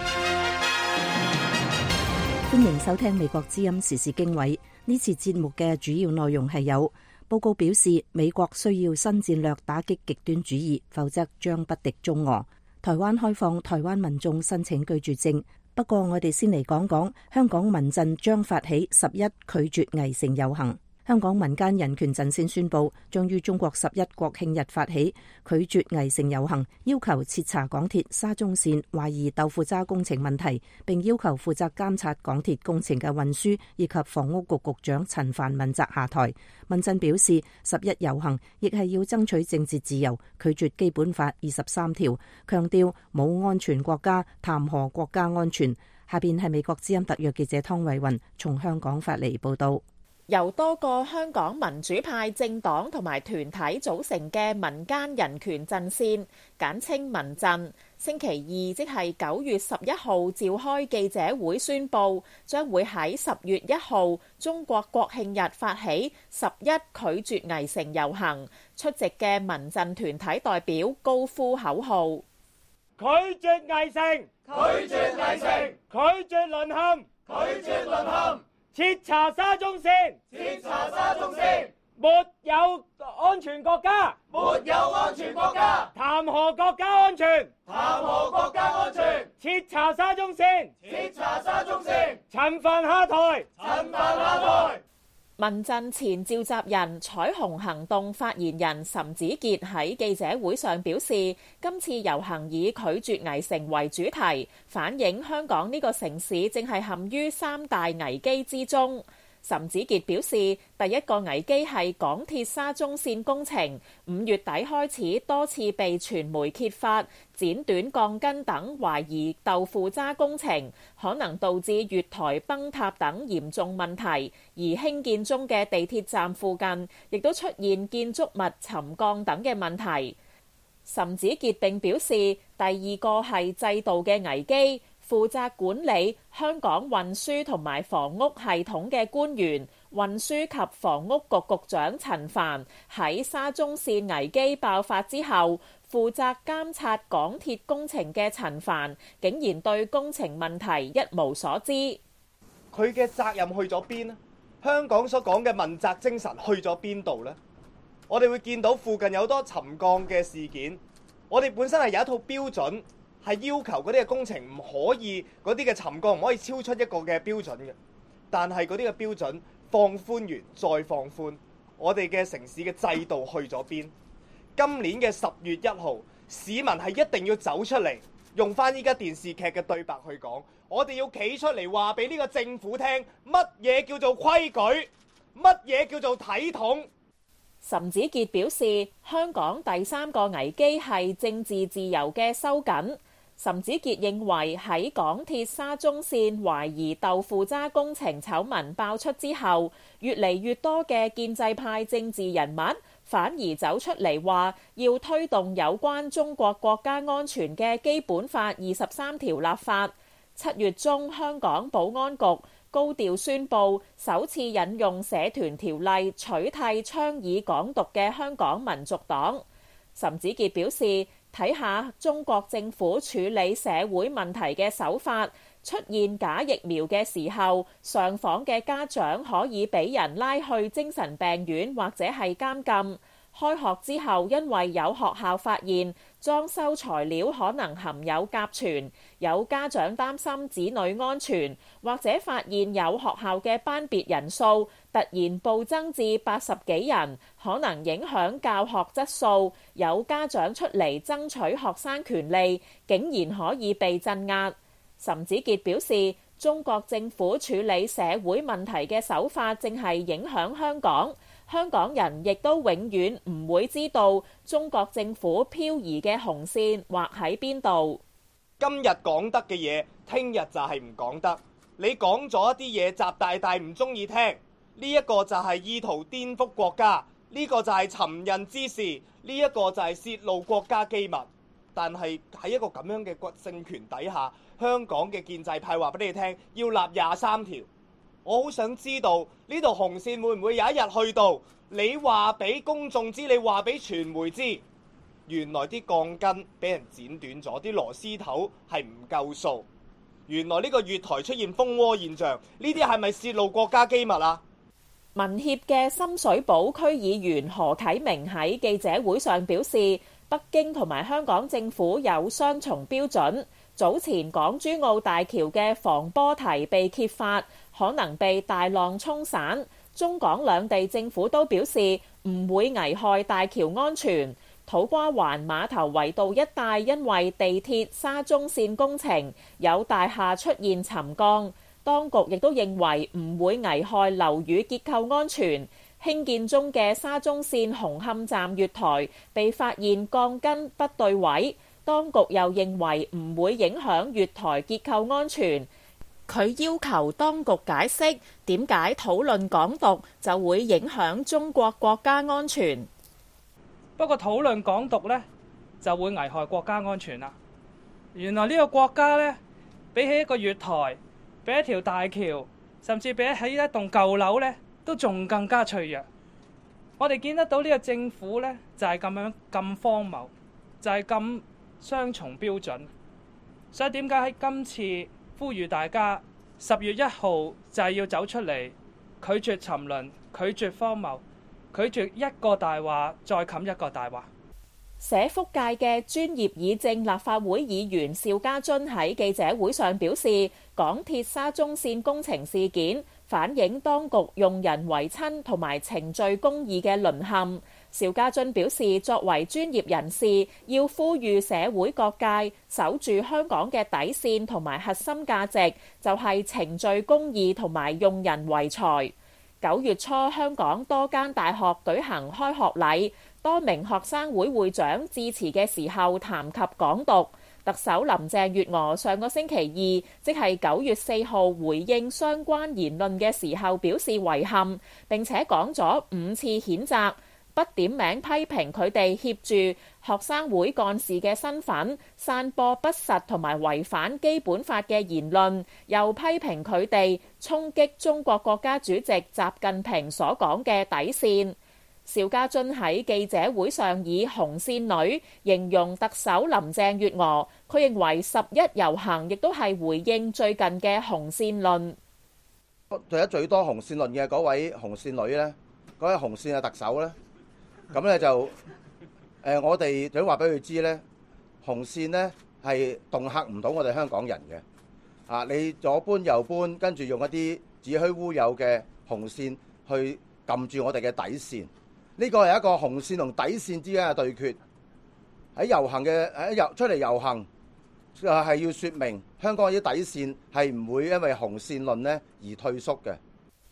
歡迎收聽美國之音時事經緯。呢次節目嘅主要內容係有報告表示，美國需要新戰略打擊極端主義，否則將不敵中俄。台灣開放台灣民眾申請居住證。不過我哋先嚟講講香港民陣將發起十一拒絕危城遊行。香港民間人權陣線宣布，將於中國十一國慶日發起拒絕危城遊行，要求徹查港鐵沙中線懷疑豆腐渣工程問題，並要求負責監察港鐵工程嘅運輸以及房屋局局長陳帆問責下台。民陣表示，十一遊行亦係要爭取政治自由，拒絕基本法二十三條，強調冇安全國家談何國家安全。下邊係美國之音特約記者湯慧雲從香港發嚟報道。 由多個香港民主派政黨同埋團體組成嘅民間人權陣線，簡稱民陣，星期二即係九月十一號召開記者會，宣布將會喺十月一號中國國慶日發起十一拒絕危城遊行。出席嘅民陣團體代表高呼口號： 拒絕危城，拒絕危城，拒絕淪陷，拒絕淪陷。徹查沙中線，徹查沙中線，沒有安全國家，沒有安全國家，談何國家安全，談何國家安全，徹查沙中線，徹查沙中線，陳帆下台，陳帆下台。 民陣前召集人彩虹行動發言人岑子傑喺記者會上表示，今次遊行以拒絕危城為主題，反映香港呢個城市正係陷於三大危機之中。岑子傑表示，第一個危機係港鐵沙中線工程，五月底開始多次被傳媒揭發剪短鋼筋等懷疑豆腐渣工程，可能導致月台崩塌等嚴重問題。而興建中嘅地鐵站附近亦都出現建築物沉降等嘅問題。岑子傑並表示，第二個係制度嘅危機。負責管理香港運輸同埋房屋系統嘅官員，運輸及房屋局局長陳帆喺沙中線危機爆發之後，負責監察港鐵工程嘅陳帆，竟然對工程問題一無所知。 佢嘅責任去咗邊呢？香港所講嘅問責精神去咗邊度呢？我哋會見到附近有多沉降嘅事件，我哋本身係有一套標準。係要求嗰啲嘅工程唔可以，嗰啲嘅沉降唔可以超出一個嘅標準嘅。但係嗰啲嘅標準放寬完再放寬，我哋嘅城市嘅制度去咗邊？今年嘅十月一號，市民係一定要走出嚟，用翻依家電視劇嘅對白去講，我哋要企出嚟話俾呢個政府聽，乜嘢叫做規矩， 乜嘢叫做體統？ 岑子傑表示，香港第三個危機係政治自由嘅收緊。岑子傑認為喺港鐵沙中線懷疑豆腐渣工程醜聞爆出之後，越嚟越多嘅建制派政治人物反而走出嚟話要推動有關中國國家安全嘅基本法二十三條立法。七月中，香港保安局高調宣布首次引用社團條例取締倡議港獨嘅香港民族黨。岑子傑表示，睇下中國政府處理社會問題嘅手法，出現假疫苗嘅時候，上訪嘅家長可以俾人拉去精神病院或者係監禁。開學之後，因為有學校發現裝修材料可能含有甲醛，有家長擔心子女安全，或者發現有學校嘅班別人數突然暴增至八十幾人，可能影響教學質素，有家長出嚟爭取學生權利，竟然可以被鎮壓。岑子傑表示，中國政府處理社會問題嘅手法正係影響香港。香港人亦都永遠唔會知道中國政府漂移嘅紅線畫喺邊度。 今日講得嘅嘢，聽日就係唔講得。你講咗一啲嘢，習大大唔中意聽，呢一個就係意圖顛覆國家，呢個就係尋釁滋事，呢一個就係泄露國家機密。但係喺一個咁樣嘅政權底下，香港嘅建制派話俾你聽，要立廿三條。我好想知道呢度紅線會唔會有一日去到，你話俾公眾知，你話俾傳媒知，原來啲鋼筋俾人剪短咗，啲螺絲頭係唔夠數。原來呢個月台出現蜂窩現象，呢啲係咪泄露國家機密啊？ 民協嘅深水埗區議員何啟明喺記者會上表示，北京同埋香港政府有雙重標準。早前港珠澳大橋嘅防波堤被揭發，可能被大浪沖散。中港兩地政府都表示唔會危害大橋安全。土瓜灣碼頭圍道一帶因為地鐵沙中線工程有大廈出現沉降，當局亦都認為唔會危害樓宇結構安全。興建中嘅沙中線紅磡站月台被發現鋼筋不對位，當局又認為唔會影響月台結構安全。佢要求當局解釋點解討論港獨就會影響中國國家安全。 不過討論港獨呢，就會危害國家安全啦。原來呢個國家呢，比起一個月台，比一條大橋，甚至比起一棟舊樓呢，都仲更加脆弱。我哋見得到呢個政府呢，就係咁樣咁荒謬，就係咁雙重標準。所以點解喺今次呼籲大家十月一號就係要走出嚟，拒絕沉淪，拒絕荒謬，拒絕一個大話再冚一個大話。 社福界嘅專業議政立法會議員邵家臻喺記者會上表示，港鐵沙中線工程事件反映當局用人唯親同埋程序公義嘅淪陷。邵家臻表示，作為專業人士，要呼籲社會各界守住香港嘅底線同埋核心價值，就係程序公義同埋用人唯才。九月初，香港多間大學舉行開學禮，多名學生會會長致辭嘅時候談及港獨。特首林鄭月娥上個星期二，即係九月四號回應相關言論嘅時候表示遺憾，並且講咗五次譴責，不點名批評佢哋協助學生會幹事嘅身份，散播不實同埋違反基本法嘅言論，又批評佢哋衝擊中國國家主席習近平所講嘅底線。邵家臻喺記者會上以紅線女形容特首林鄭月娥，佢認為十一遊行亦都係回應最近嘅紅線論。 對得最多紅線論嘅嗰位紅線女呢，嗰位紅線嘅特首呢，咁呢就誒、呃，我哋想話俾佢知呢，紅線呢係恫嚇唔到我哋香港人嘅。啊，你左搬右搬，跟住用一啲子虛烏有嘅紅線去撳住我哋嘅底線。呢個係一個紅線同底線之間嘅對決。喺遊行嘅喺遊出嚟遊行，係要説明香港啲底線係唔會因為紅線論呢而退縮嘅。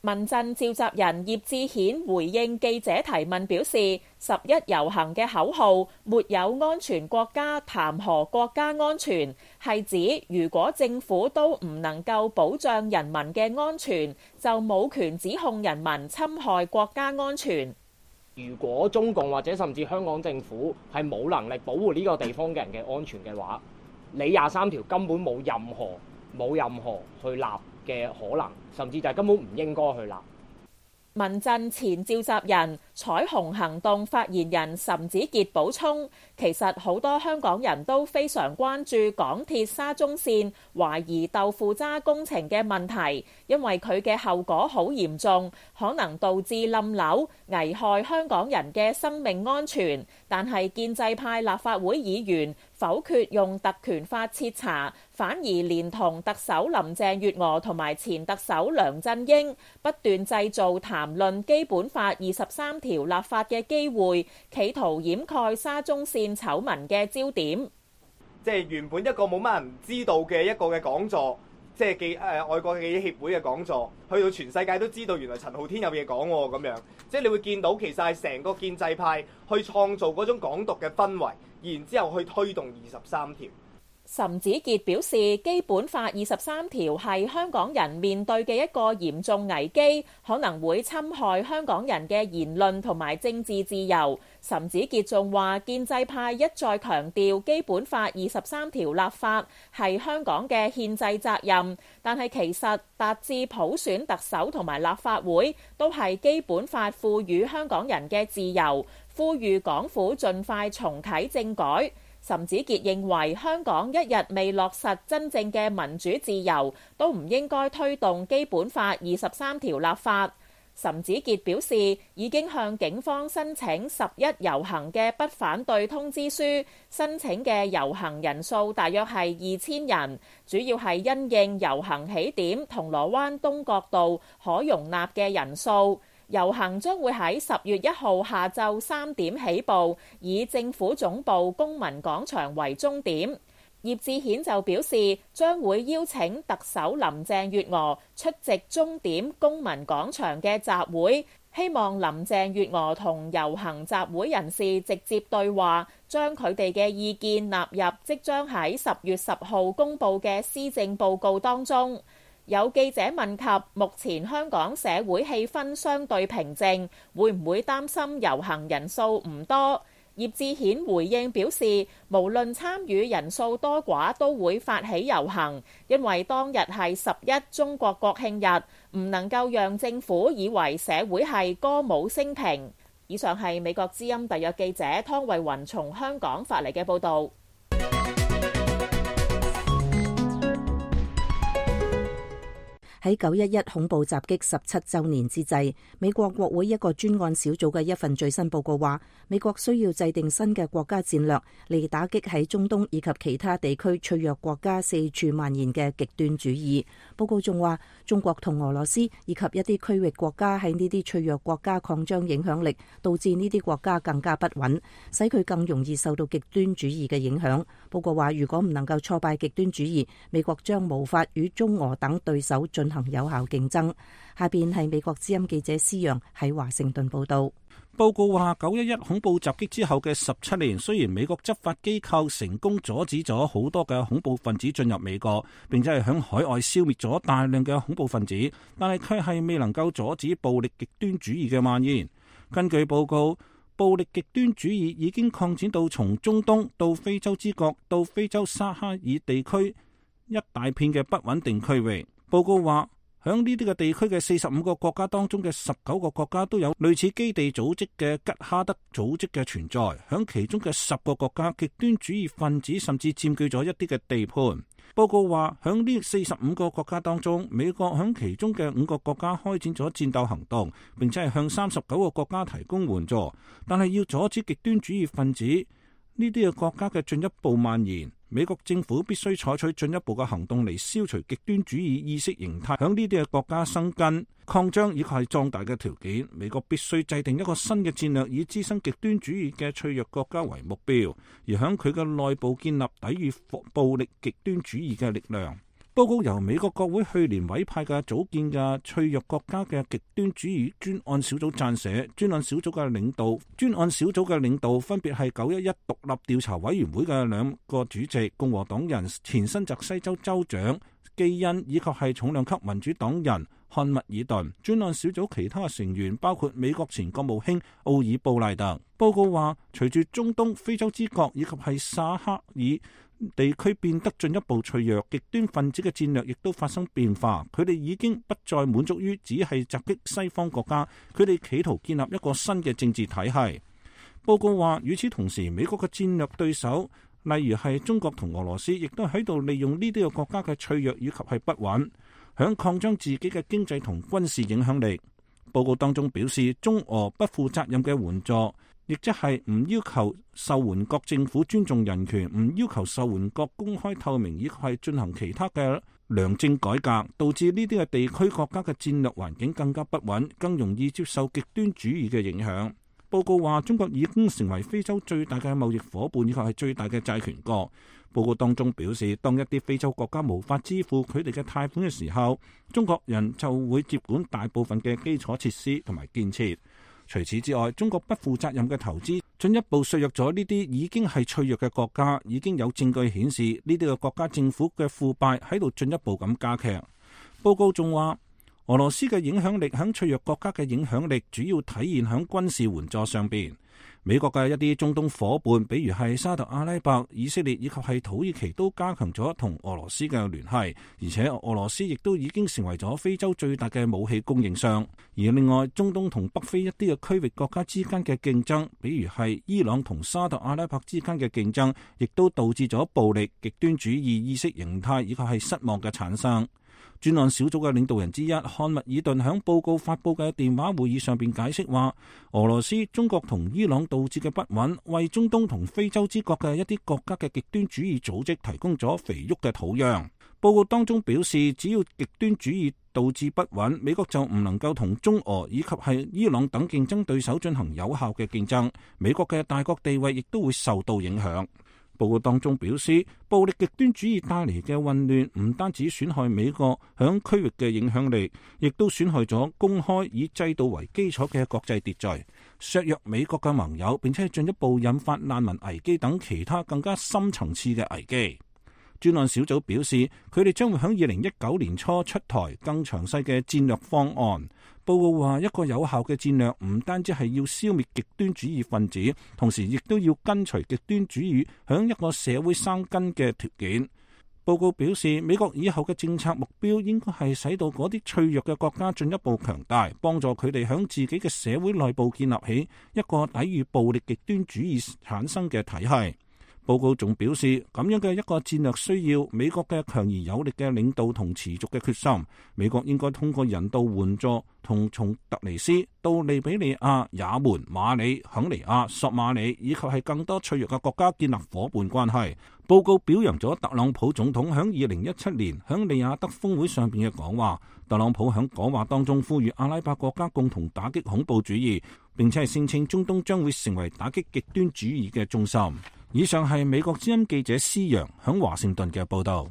民陣召集人葉志顯回應記者提問表示，十一遊行嘅口號沒有安全國家，談何國家安全，係指如果政府都唔能夠保障人民嘅安全，就冇權指控人民侵害國家安全。 如果中共或者甚至香港政府係冇能力保護呢個地方嘅人嘅安全嘅話，你廿三條根本冇任何冇任何去立嘅可能，甚至就係根本唔應該去立。 民陣前召集人彩虹行動發言人岑子傑補充，其實好多香港人都非常關注港鐵沙中線懷疑豆腐渣工程嘅問題，因為佢嘅後果好嚴重，可能導致冧樓，危害香港人嘅生命安全。但係建制派立法會議員否決用特權法徹查，反而連同特首林鄭月娥同埋前特首梁振英不斷製造談論基本法二十三條立法嘅機會，企圖掩蓋沙中線醜聞嘅焦點。 即係原本一個冇乜人知道嘅一個嘅講座，即係記誒外國記者協會嘅講座，去到全世界都知道原來陳浩天有嘢講喎咁樣。即係你會見到其實係成個建制派去創造嗰種港獨嘅氛圍，然之後去推動二十三條。 岑子傑表示，基本法二十三條係香港人面對嘅一個嚴重危機，可能會侵害香港人嘅言論同埋政治自由。岑子傑仲話，建制派一再強調基本法二十三條立法係香港嘅憲制責任，但係其實達至普選特首同埋立法會都係基本法賦予香港人嘅自由，呼籲港府盡快重啟政改。岑子傑認為香港一日未落實真正嘅民主自由，都唔應該推動基本法二十三條立法。岑子傑表示，已經向警方申請十一遊行嘅不反對通知書，申請嘅遊行人數大約係二千人，主要係因應遊行起點銅鑼灣東角道可容納嘅人數。遊行將會喺十月一號下晝三點起步，以政府總部公民廣場為終點。葉志顯就表示，將會邀請特首林鄭月娥出席終點公民廣場嘅集會，希望林鄭月娥同遊行集會人士直接對話，將佢哋嘅意見納入即將喺十月十號公佈嘅施政報告當中。有記者問及目前香港社會氣氛相對平靜，會唔會擔心遊行人數唔多？葉志顯回應表示，無論參與人數多寡都會發起遊行，因為當日係十一中國國慶日，唔能夠讓政府以為社會係歌舞升平。以上係美國之音特約記者湯慧雲從香港發嚟嘅報導。 喺九一一恐怖襲擊十七週年之際，美國國會一個專案小組嘅一份最新報告話，美國需要制定新嘅國家戰略嚟打擊喺中東以及其他地區脆弱國家四處蔓延嘅極端主義。報告仲話，中國同俄羅斯以及一啲區域國家喺呢啲脆弱國家擴張影響力，導致呢啲國家更加不穩，使佢更容易受到極端主義嘅影響。報告話，如果唔能夠挫敗極端主義，美國將無法與中俄等對手進行有效競爭。下邊係美國之音記者施陽喺華盛頓報道。 報告話，九一一恐怖襲擊之後嘅十七年，雖然美國執法機構成功阻止咗好多嘅恐怖分子進入美國，並且係響海外消滅咗大量嘅恐怖分子，但係卻係未能夠阻止暴力極端主義嘅蔓延。根據報告，暴力極端主義已經擴展到從中東到非洲之角到非洲沙哈爾地區一大片嘅不穩定區域。報告話，響呢啲嘅地區嘅四十五個國家當中嘅十九個國家都有類似基地組織嘅吉哈德組織嘅存在，響其中嘅十個國家，極端主義分子甚至佔據咗一啲嘅地盤。報告話，響呢四十五個國家當中，美國響其中嘅五個國家開展咗戰鬥行動，並且係向三十九個國家提供援助。但係要阻止極端主義分子呢啲嘅國家嘅進一步蔓延，美國政府必須採取進一步嘅行動嚟消除極端主義意識形態響呢啲嘅國家生根、擴張以及係壯大嘅條件。美國必須制定一個新嘅戰略，以滋生極端主義嘅脆弱國家為目標，而響佢嘅內部建立抵禦暴力極端主義嘅力量。 報告由美國國會去年委派嘅組建嘅脆弱國家嘅極端主義專案小組撰寫。專案小組嘅領導，專案小組嘅領導分別係九一一獨立調查委員會嘅兩個主席，共和黨人前新澤西州州長基恩，以及係重量級民主黨人漢密爾頓。專案小組其他嘅成員包括美國前國務卿奧爾布賴特。報告話，隨住中東、非洲之角以及係薩赫爾地區變得進一步脆弱，極端分子嘅戰略亦都發生變化。佢哋已經不再滿足於只係襲擊西方國家，佢哋企圖建立一個新嘅政治體系。報告話，與此同時，美國嘅戰略對手，例如係中國同俄羅斯，亦都喺度利用呢啲嘅國家嘅脆弱以及係不穩，響擴張自己嘅經濟同軍事影響力。報告當中表示，中俄不負責任嘅援助，亦即係唔要求受援國政府尊重人權，唔要求受援國公開透明，以及係進行其他嘅良政改革，導致呢啲嘅地區國家嘅戰略環境更加不穩，更容易接受極端主義嘅影響。報告話，中國已經成為非洲最大嘅貿易夥伴，以及係最大嘅債權國。報告當中表示，當一啲非洲國家無法支付佢哋嘅貸款嘅時候，中國人就會接管大部分嘅基礎設施同埋建設。除此之外，中國不負責任嘅投資進一步削弱咗呢啲已經係脆弱嘅國家。已經有證據顯示，呢啲嘅國家政府嘅腐敗喺度進一步咁加劇。報告仲話，俄羅斯嘅影響力響脆弱國家嘅影響力主要體現響軍事援助上邊。美國嘅一啲中東夥伴，比如係沙特阿拉伯、以色列以及係土耳其，都加強咗同俄羅斯嘅聯繫，而且俄羅斯亦都已經成為咗非洲最大嘅武器供應商。而另外，中東同北非一啲嘅區域國家之間嘅競爭，比如係伊朗同沙特阿拉伯之間嘅競爭，亦都導致咗暴力、極端主義意識形態以及係失望嘅產生。專案小組嘅領導人之一漢密爾頓喺報告發佈嘅電話會議上邊解釋話，俄羅斯、中國同伊朗導致嘅不穩，為中東同非洲之角嘅一啲國家嘅極端主義組織提供咗肥沃嘅土壤。報告當中表示，只要極端主義導致不穩，美國就唔能夠同中俄以及係伊朗等競爭對手進行有效嘅競爭，美國嘅大國地位亦都會受到影響。報告當中表示，暴力極端主義帶嚟嘅混亂唔單止損害美國響區域嘅影響力，亦都損害咗公開以制度為基礎嘅國際秩序，削弱美國嘅盟友，並且進一步引發難民危機等其他更加深層次嘅危機。專案小組表示，佢哋將會喺二零一九年初出台更詳細嘅戰略方案。報告話，一個有效嘅戰略唔單止係要消滅極端主義分子，同時亦都要根除極端主義響一個社會生根嘅條件。報告表示，美國以後嘅政策目標應該係使到嗰啲脆弱嘅國家進一步強大，幫助佢哋響自己嘅社會內部建立起一個抵禦暴力極端主義產生嘅體系。報告仲表示，咁樣嘅一個戰略需要美國嘅強而有力嘅領導同持續嘅決心。美國應該通過人道援助同從突尼斯到利比里亞、也門、馬里、肯尼亞、索馬里以及係更多脆弱嘅國家建立夥伴關係。報告表揚咗特朗普總統響二零一七年響利雅得峰會上邊嘅講話。特朗普響講話當中呼籲阿拉伯國家共同打擊恐怖主義，並且係聲稱中東將會成為打擊極端主義嘅中心。以上係美國之音記者施陽響華盛頓嘅報道。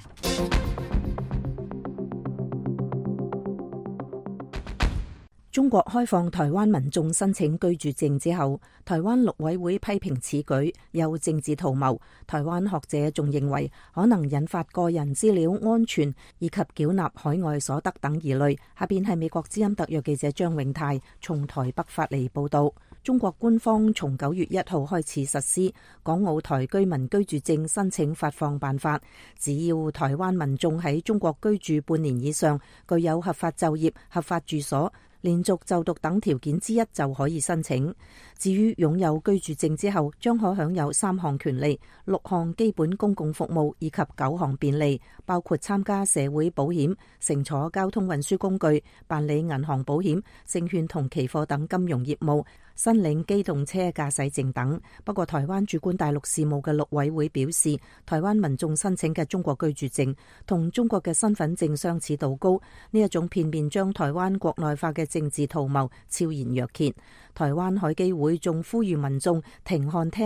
中國開放台灣民眾申請居住證之後，台灣陸委會批評此舉有政治圖謀。台灣學者仲認為可能引發個人資料安全以及繳納海外所得等疑慮。下邊係美國之音特約記者張永泰從台北發嚟報道。中國官方從九月一號開始實施《港澳台居民居住證申請發放辦法》，只要台灣民眾喺中國居住半年以上，具有合法就業、合法住所、連續就讀等條件之一就可以申請。至於擁有居住證之後，將可享有三項權利、六項基本公共服務以及九項便利，包括參加社會保險、乘坐交通運輸工具、辦理銀行保險、證券同期貨等金融業務、申領機動車駕駛證等。不過，台灣主管大陸事務嘅陸委會表示，台灣民眾申請嘅中國居住證同中國嘅身份證相似度高，呢一種片面將台灣國內化嘅政治圖謀悄然若揭。台灣海基會仲呼籲民眾停看聽，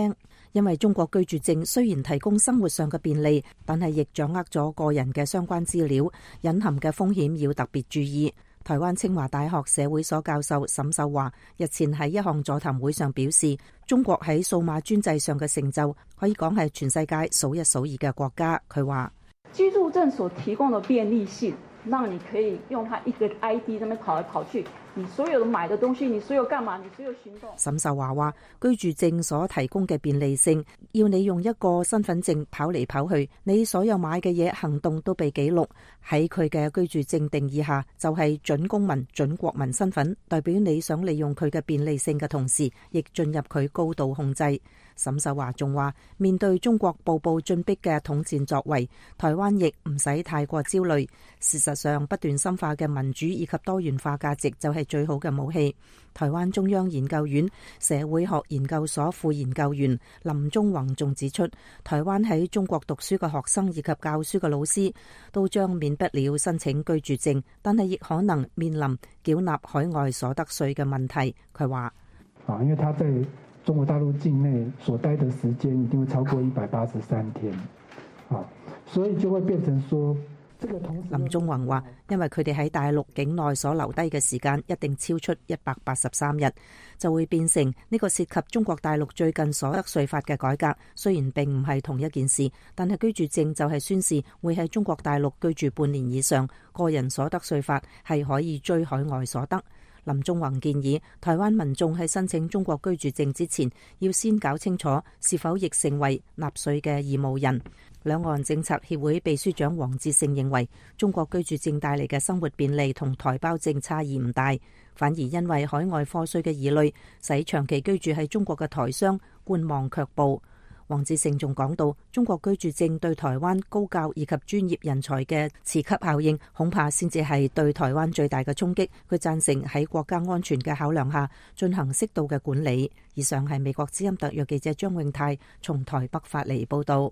因為中國居住證雖然提供生活上嘅便利，但係亦掌握咗個人嘅相關資料，隱含嘅風險要特別注意。台灣清華大學社會所教授沈秀華日前喺一項座談會上表示，中國喺數碼專制上嘅成就可以講係全世界數一數二嘅國家。佢話居住證所提供嘅便利性，讓你可以用它一個 I D 在那邊跑來跑去，你所有買的東西，你所有幹嘛，你所有行動。 沈秀華話，居住證所提供嘅便利性，要你用一個身份證跑嚟跑去，你所有買嘅嘢行動都被記錄。喺佢嘅居住證定義下，就係準公民、準國民身份，代表你想利用佢嘅便利性嘅同時，亦進入佢高度控制。沈秀華仲話，面對中國步步進逼嘅統戰作為，台灣亦唔使太過焦慮。事實上，不斷深化嘅民主以及多元化價值就係最好嘅武器。台灣中央研究院社會學研究所副研究員林宗宏仲指出，台灣喺中國讀書嘅學生以及教書嘅老師都將免不了申請居住證，但係亦可能面臨繳納海外所得稅嘅問題。佢話： 啊，因為他在中國大陸境內所待的時間一定會超過一百八十三天，啊，所以就會變成說。 林宗宏話，因為佢哋喺大陸境內所留低嘅時間一定超出一百八十三日，就會變成呢個涉及中國大陸最近所得稅法嘅改革。雖然並唔係同一件事，但係居住證就係宣示會喺中國大陸居住半年以上，個人所得稅法係可以追海外所得。林宗宏建議台灣民眾喺申請中國居住證之前，要先搞清楚是否亦成為納稅嘅義務人。兩岸政策協會秘書長黃志勝認為，中國居住證帶嚟嘅生活便利同台胞證差異唔大，反而因為海外課稅嘅疑慮，使長期居住喺中國嘅台商觀望卻步。黃志勝仲講到，中國居住證對台灣高教以及專業人才嘅磁吸效應，恐怕先至係對台灣最大嘅衝擊。佢贊成喺國家安全嘅考量下進行適度嘅管理。以上係美國之音特約記者張永泰從台北發嚟報道。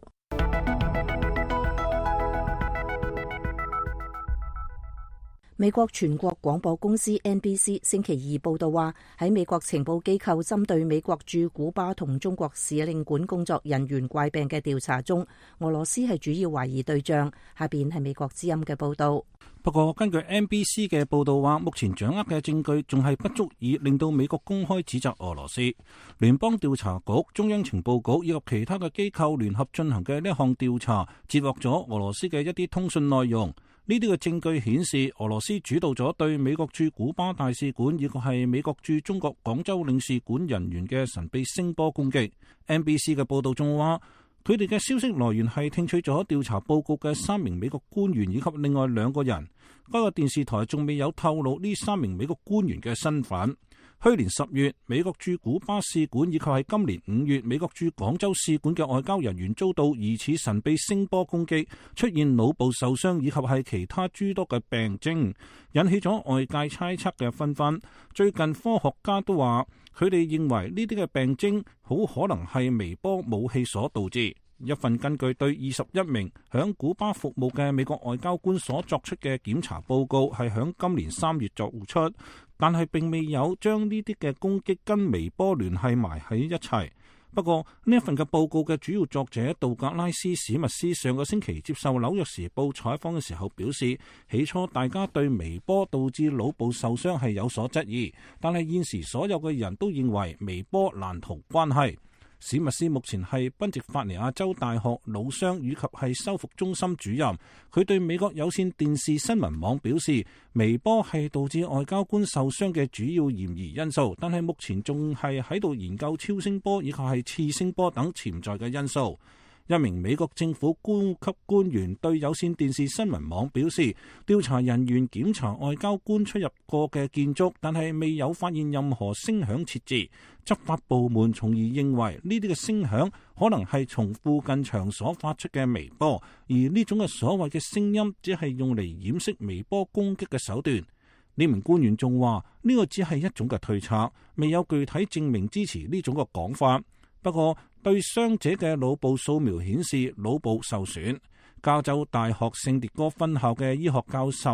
美國全國廣播公司 N B C 星期二報道話，喺美國情報機構針對美國駐古巴同中國使領館工作人員怪病嘅調查中，俄羅斯係主要懷疑對象。下邊係美國之音嘅報道。 不過根據 N B C 嘅報道話，目前掌握嘅證據仲係不足以令到美國公開指責俄羅斯。聯邦調查局、中央情報局以及其他嘅機構聯合進行嘅呢項調查，截獲咗俄羅斯嘅一啲通訊內容。呢啲嘅證據顯示，俄羅斯主導咗對美國駐古巴大使館以及係美國駐中國廣州領事館人員嘅神秘聲波攻擊。N B C 嘅報道仲話，佢哋嘅消息來源係聽取咗調查報告嘅三名美國官員以及另外兩個人。該個電視台仲未有透露呢三名美國官員嘅身份。去年十月，美國駐古巴使館以及係今年五月，美國駐廣州使館嘅外交人員遭到疑似神秘聲波攻擊，出現腦部受傷以及係其他諸多嘅病徵，引起咗外界猜測嘅紛紛。最近科學家都話，佢哋認為呢啲嘅病徵好可能係微波武器所導致。一份根據對二十一名響古巴服務嘅美國外交官所作出嘅檢查報告，係響今年三月作出，但係並未有將呢啲嘅攻擊跟微波聯繫埋喺一齊。不過呢一份嘅報告嘅主要作者道格拉斯史密斯上個星期接受紐約時報採訪嘅時候表示，起初大家對微波導致腦部受傷係有所質疑，但係現時所有嘅人都認為微波難逃關係。史密斯目前係賓夕法尼亞州大學腦傷以及係修復中心主任。佢對美國有線電視新聞網表示，微波係導致外交官受傷嘅主要嫌疑因素，但係目前仲係喺度研究超聲波以及係次聲波等潛在嘅因素。一名美國政府高級官員對有線電視新聞網表示，調查人員檢查外交官出入過嘅建築，但係未有發現任何聲響設置。執法部門從而認為呢啲嘅聲響可能係從附近場所發出嘅微波，而呢種嘅所謂嘅聲音只係用嚟掩飾微波攻擊嘅手段。呢名官員仲話，呢個只係一種嘅推測，未有具體證明支持呢種嘅講法。不過對傷者嘅腦部掃描顯示腦部受損。加州大學聖迭戈分校嘅醫學教授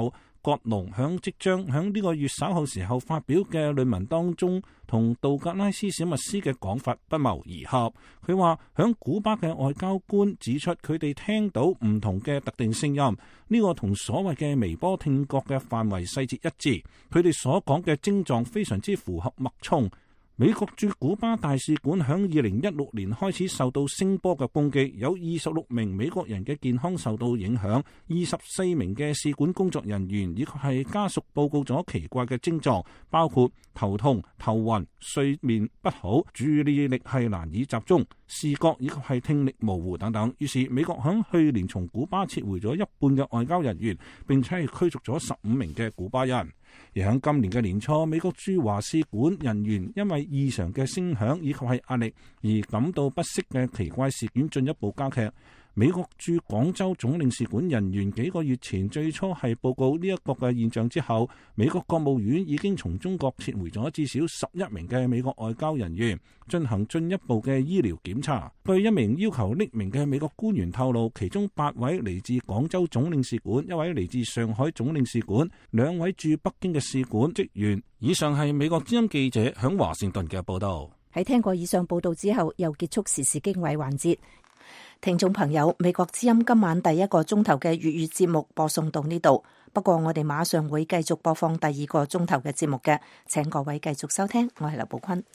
葛龍響即將響呢個月稍後時候發表嘅論文當中，同道格拉斯史密斯嘅講法不謀而合。佢話響古巴嘅外交官指出，佢哋聽到唔同嘅特定聲音，呢個同所謂嘅微波聽覺嘅範圍細節一致。佢哋所講嘅症狀非常之符合脈衝。美國駐古巴大使館響二零一六年開始受到聲波嘅攻擊，有二十六名美國人嘅健康受到影響，二十四名嘅使館工作人員以及係家屬報告咗奇怪嘅症狀，包括頭痛、頭暈、睡眠不好、注意力係難以集中、視覺以及係聽力模糊等等。於是美國響去年從古巴撤回咗一半嘅外交人員，並且係驅逐咗十五名嘅古巴人。而喺今年嘅年初，美國駐華使館人員因為異常嘅聲響以及係壓力而感到不適嘅奇怪事件進一步加劇。美國駐廣州總領事館人員幾個月前最初係報告呢一個嘅現象之後，美國國務院已經從中國撤回咗至少十一名嘅美國外交人員，進行進一步嘅醫療檢查。據一名要求匿名嘅美國官員透露，其中八位嚟自廣州總領事館，一位嚟自上海總領事館，兩位駐北京嘅使館職員。以上係美國之音記者響華盛頓嘅報道。 喺聽過以上報道之後，又結束時事經緯環節。聽眾朋友，美國之音今晚第一個鐘頭嘅粵語節目播送到呢度，不過我哋馬上會繼續播放第二個鐘頭嘅節目嘅，請各位繼續收聽。我係劉寶坤。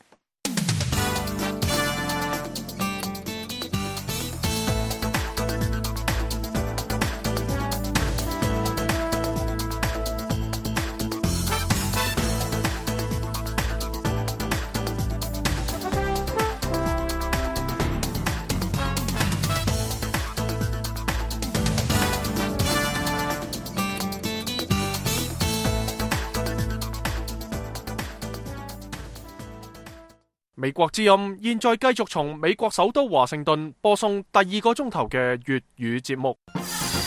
美國之音現在繼續從美國首都華盛頓播送第二個鐘頭嘅粵語節目。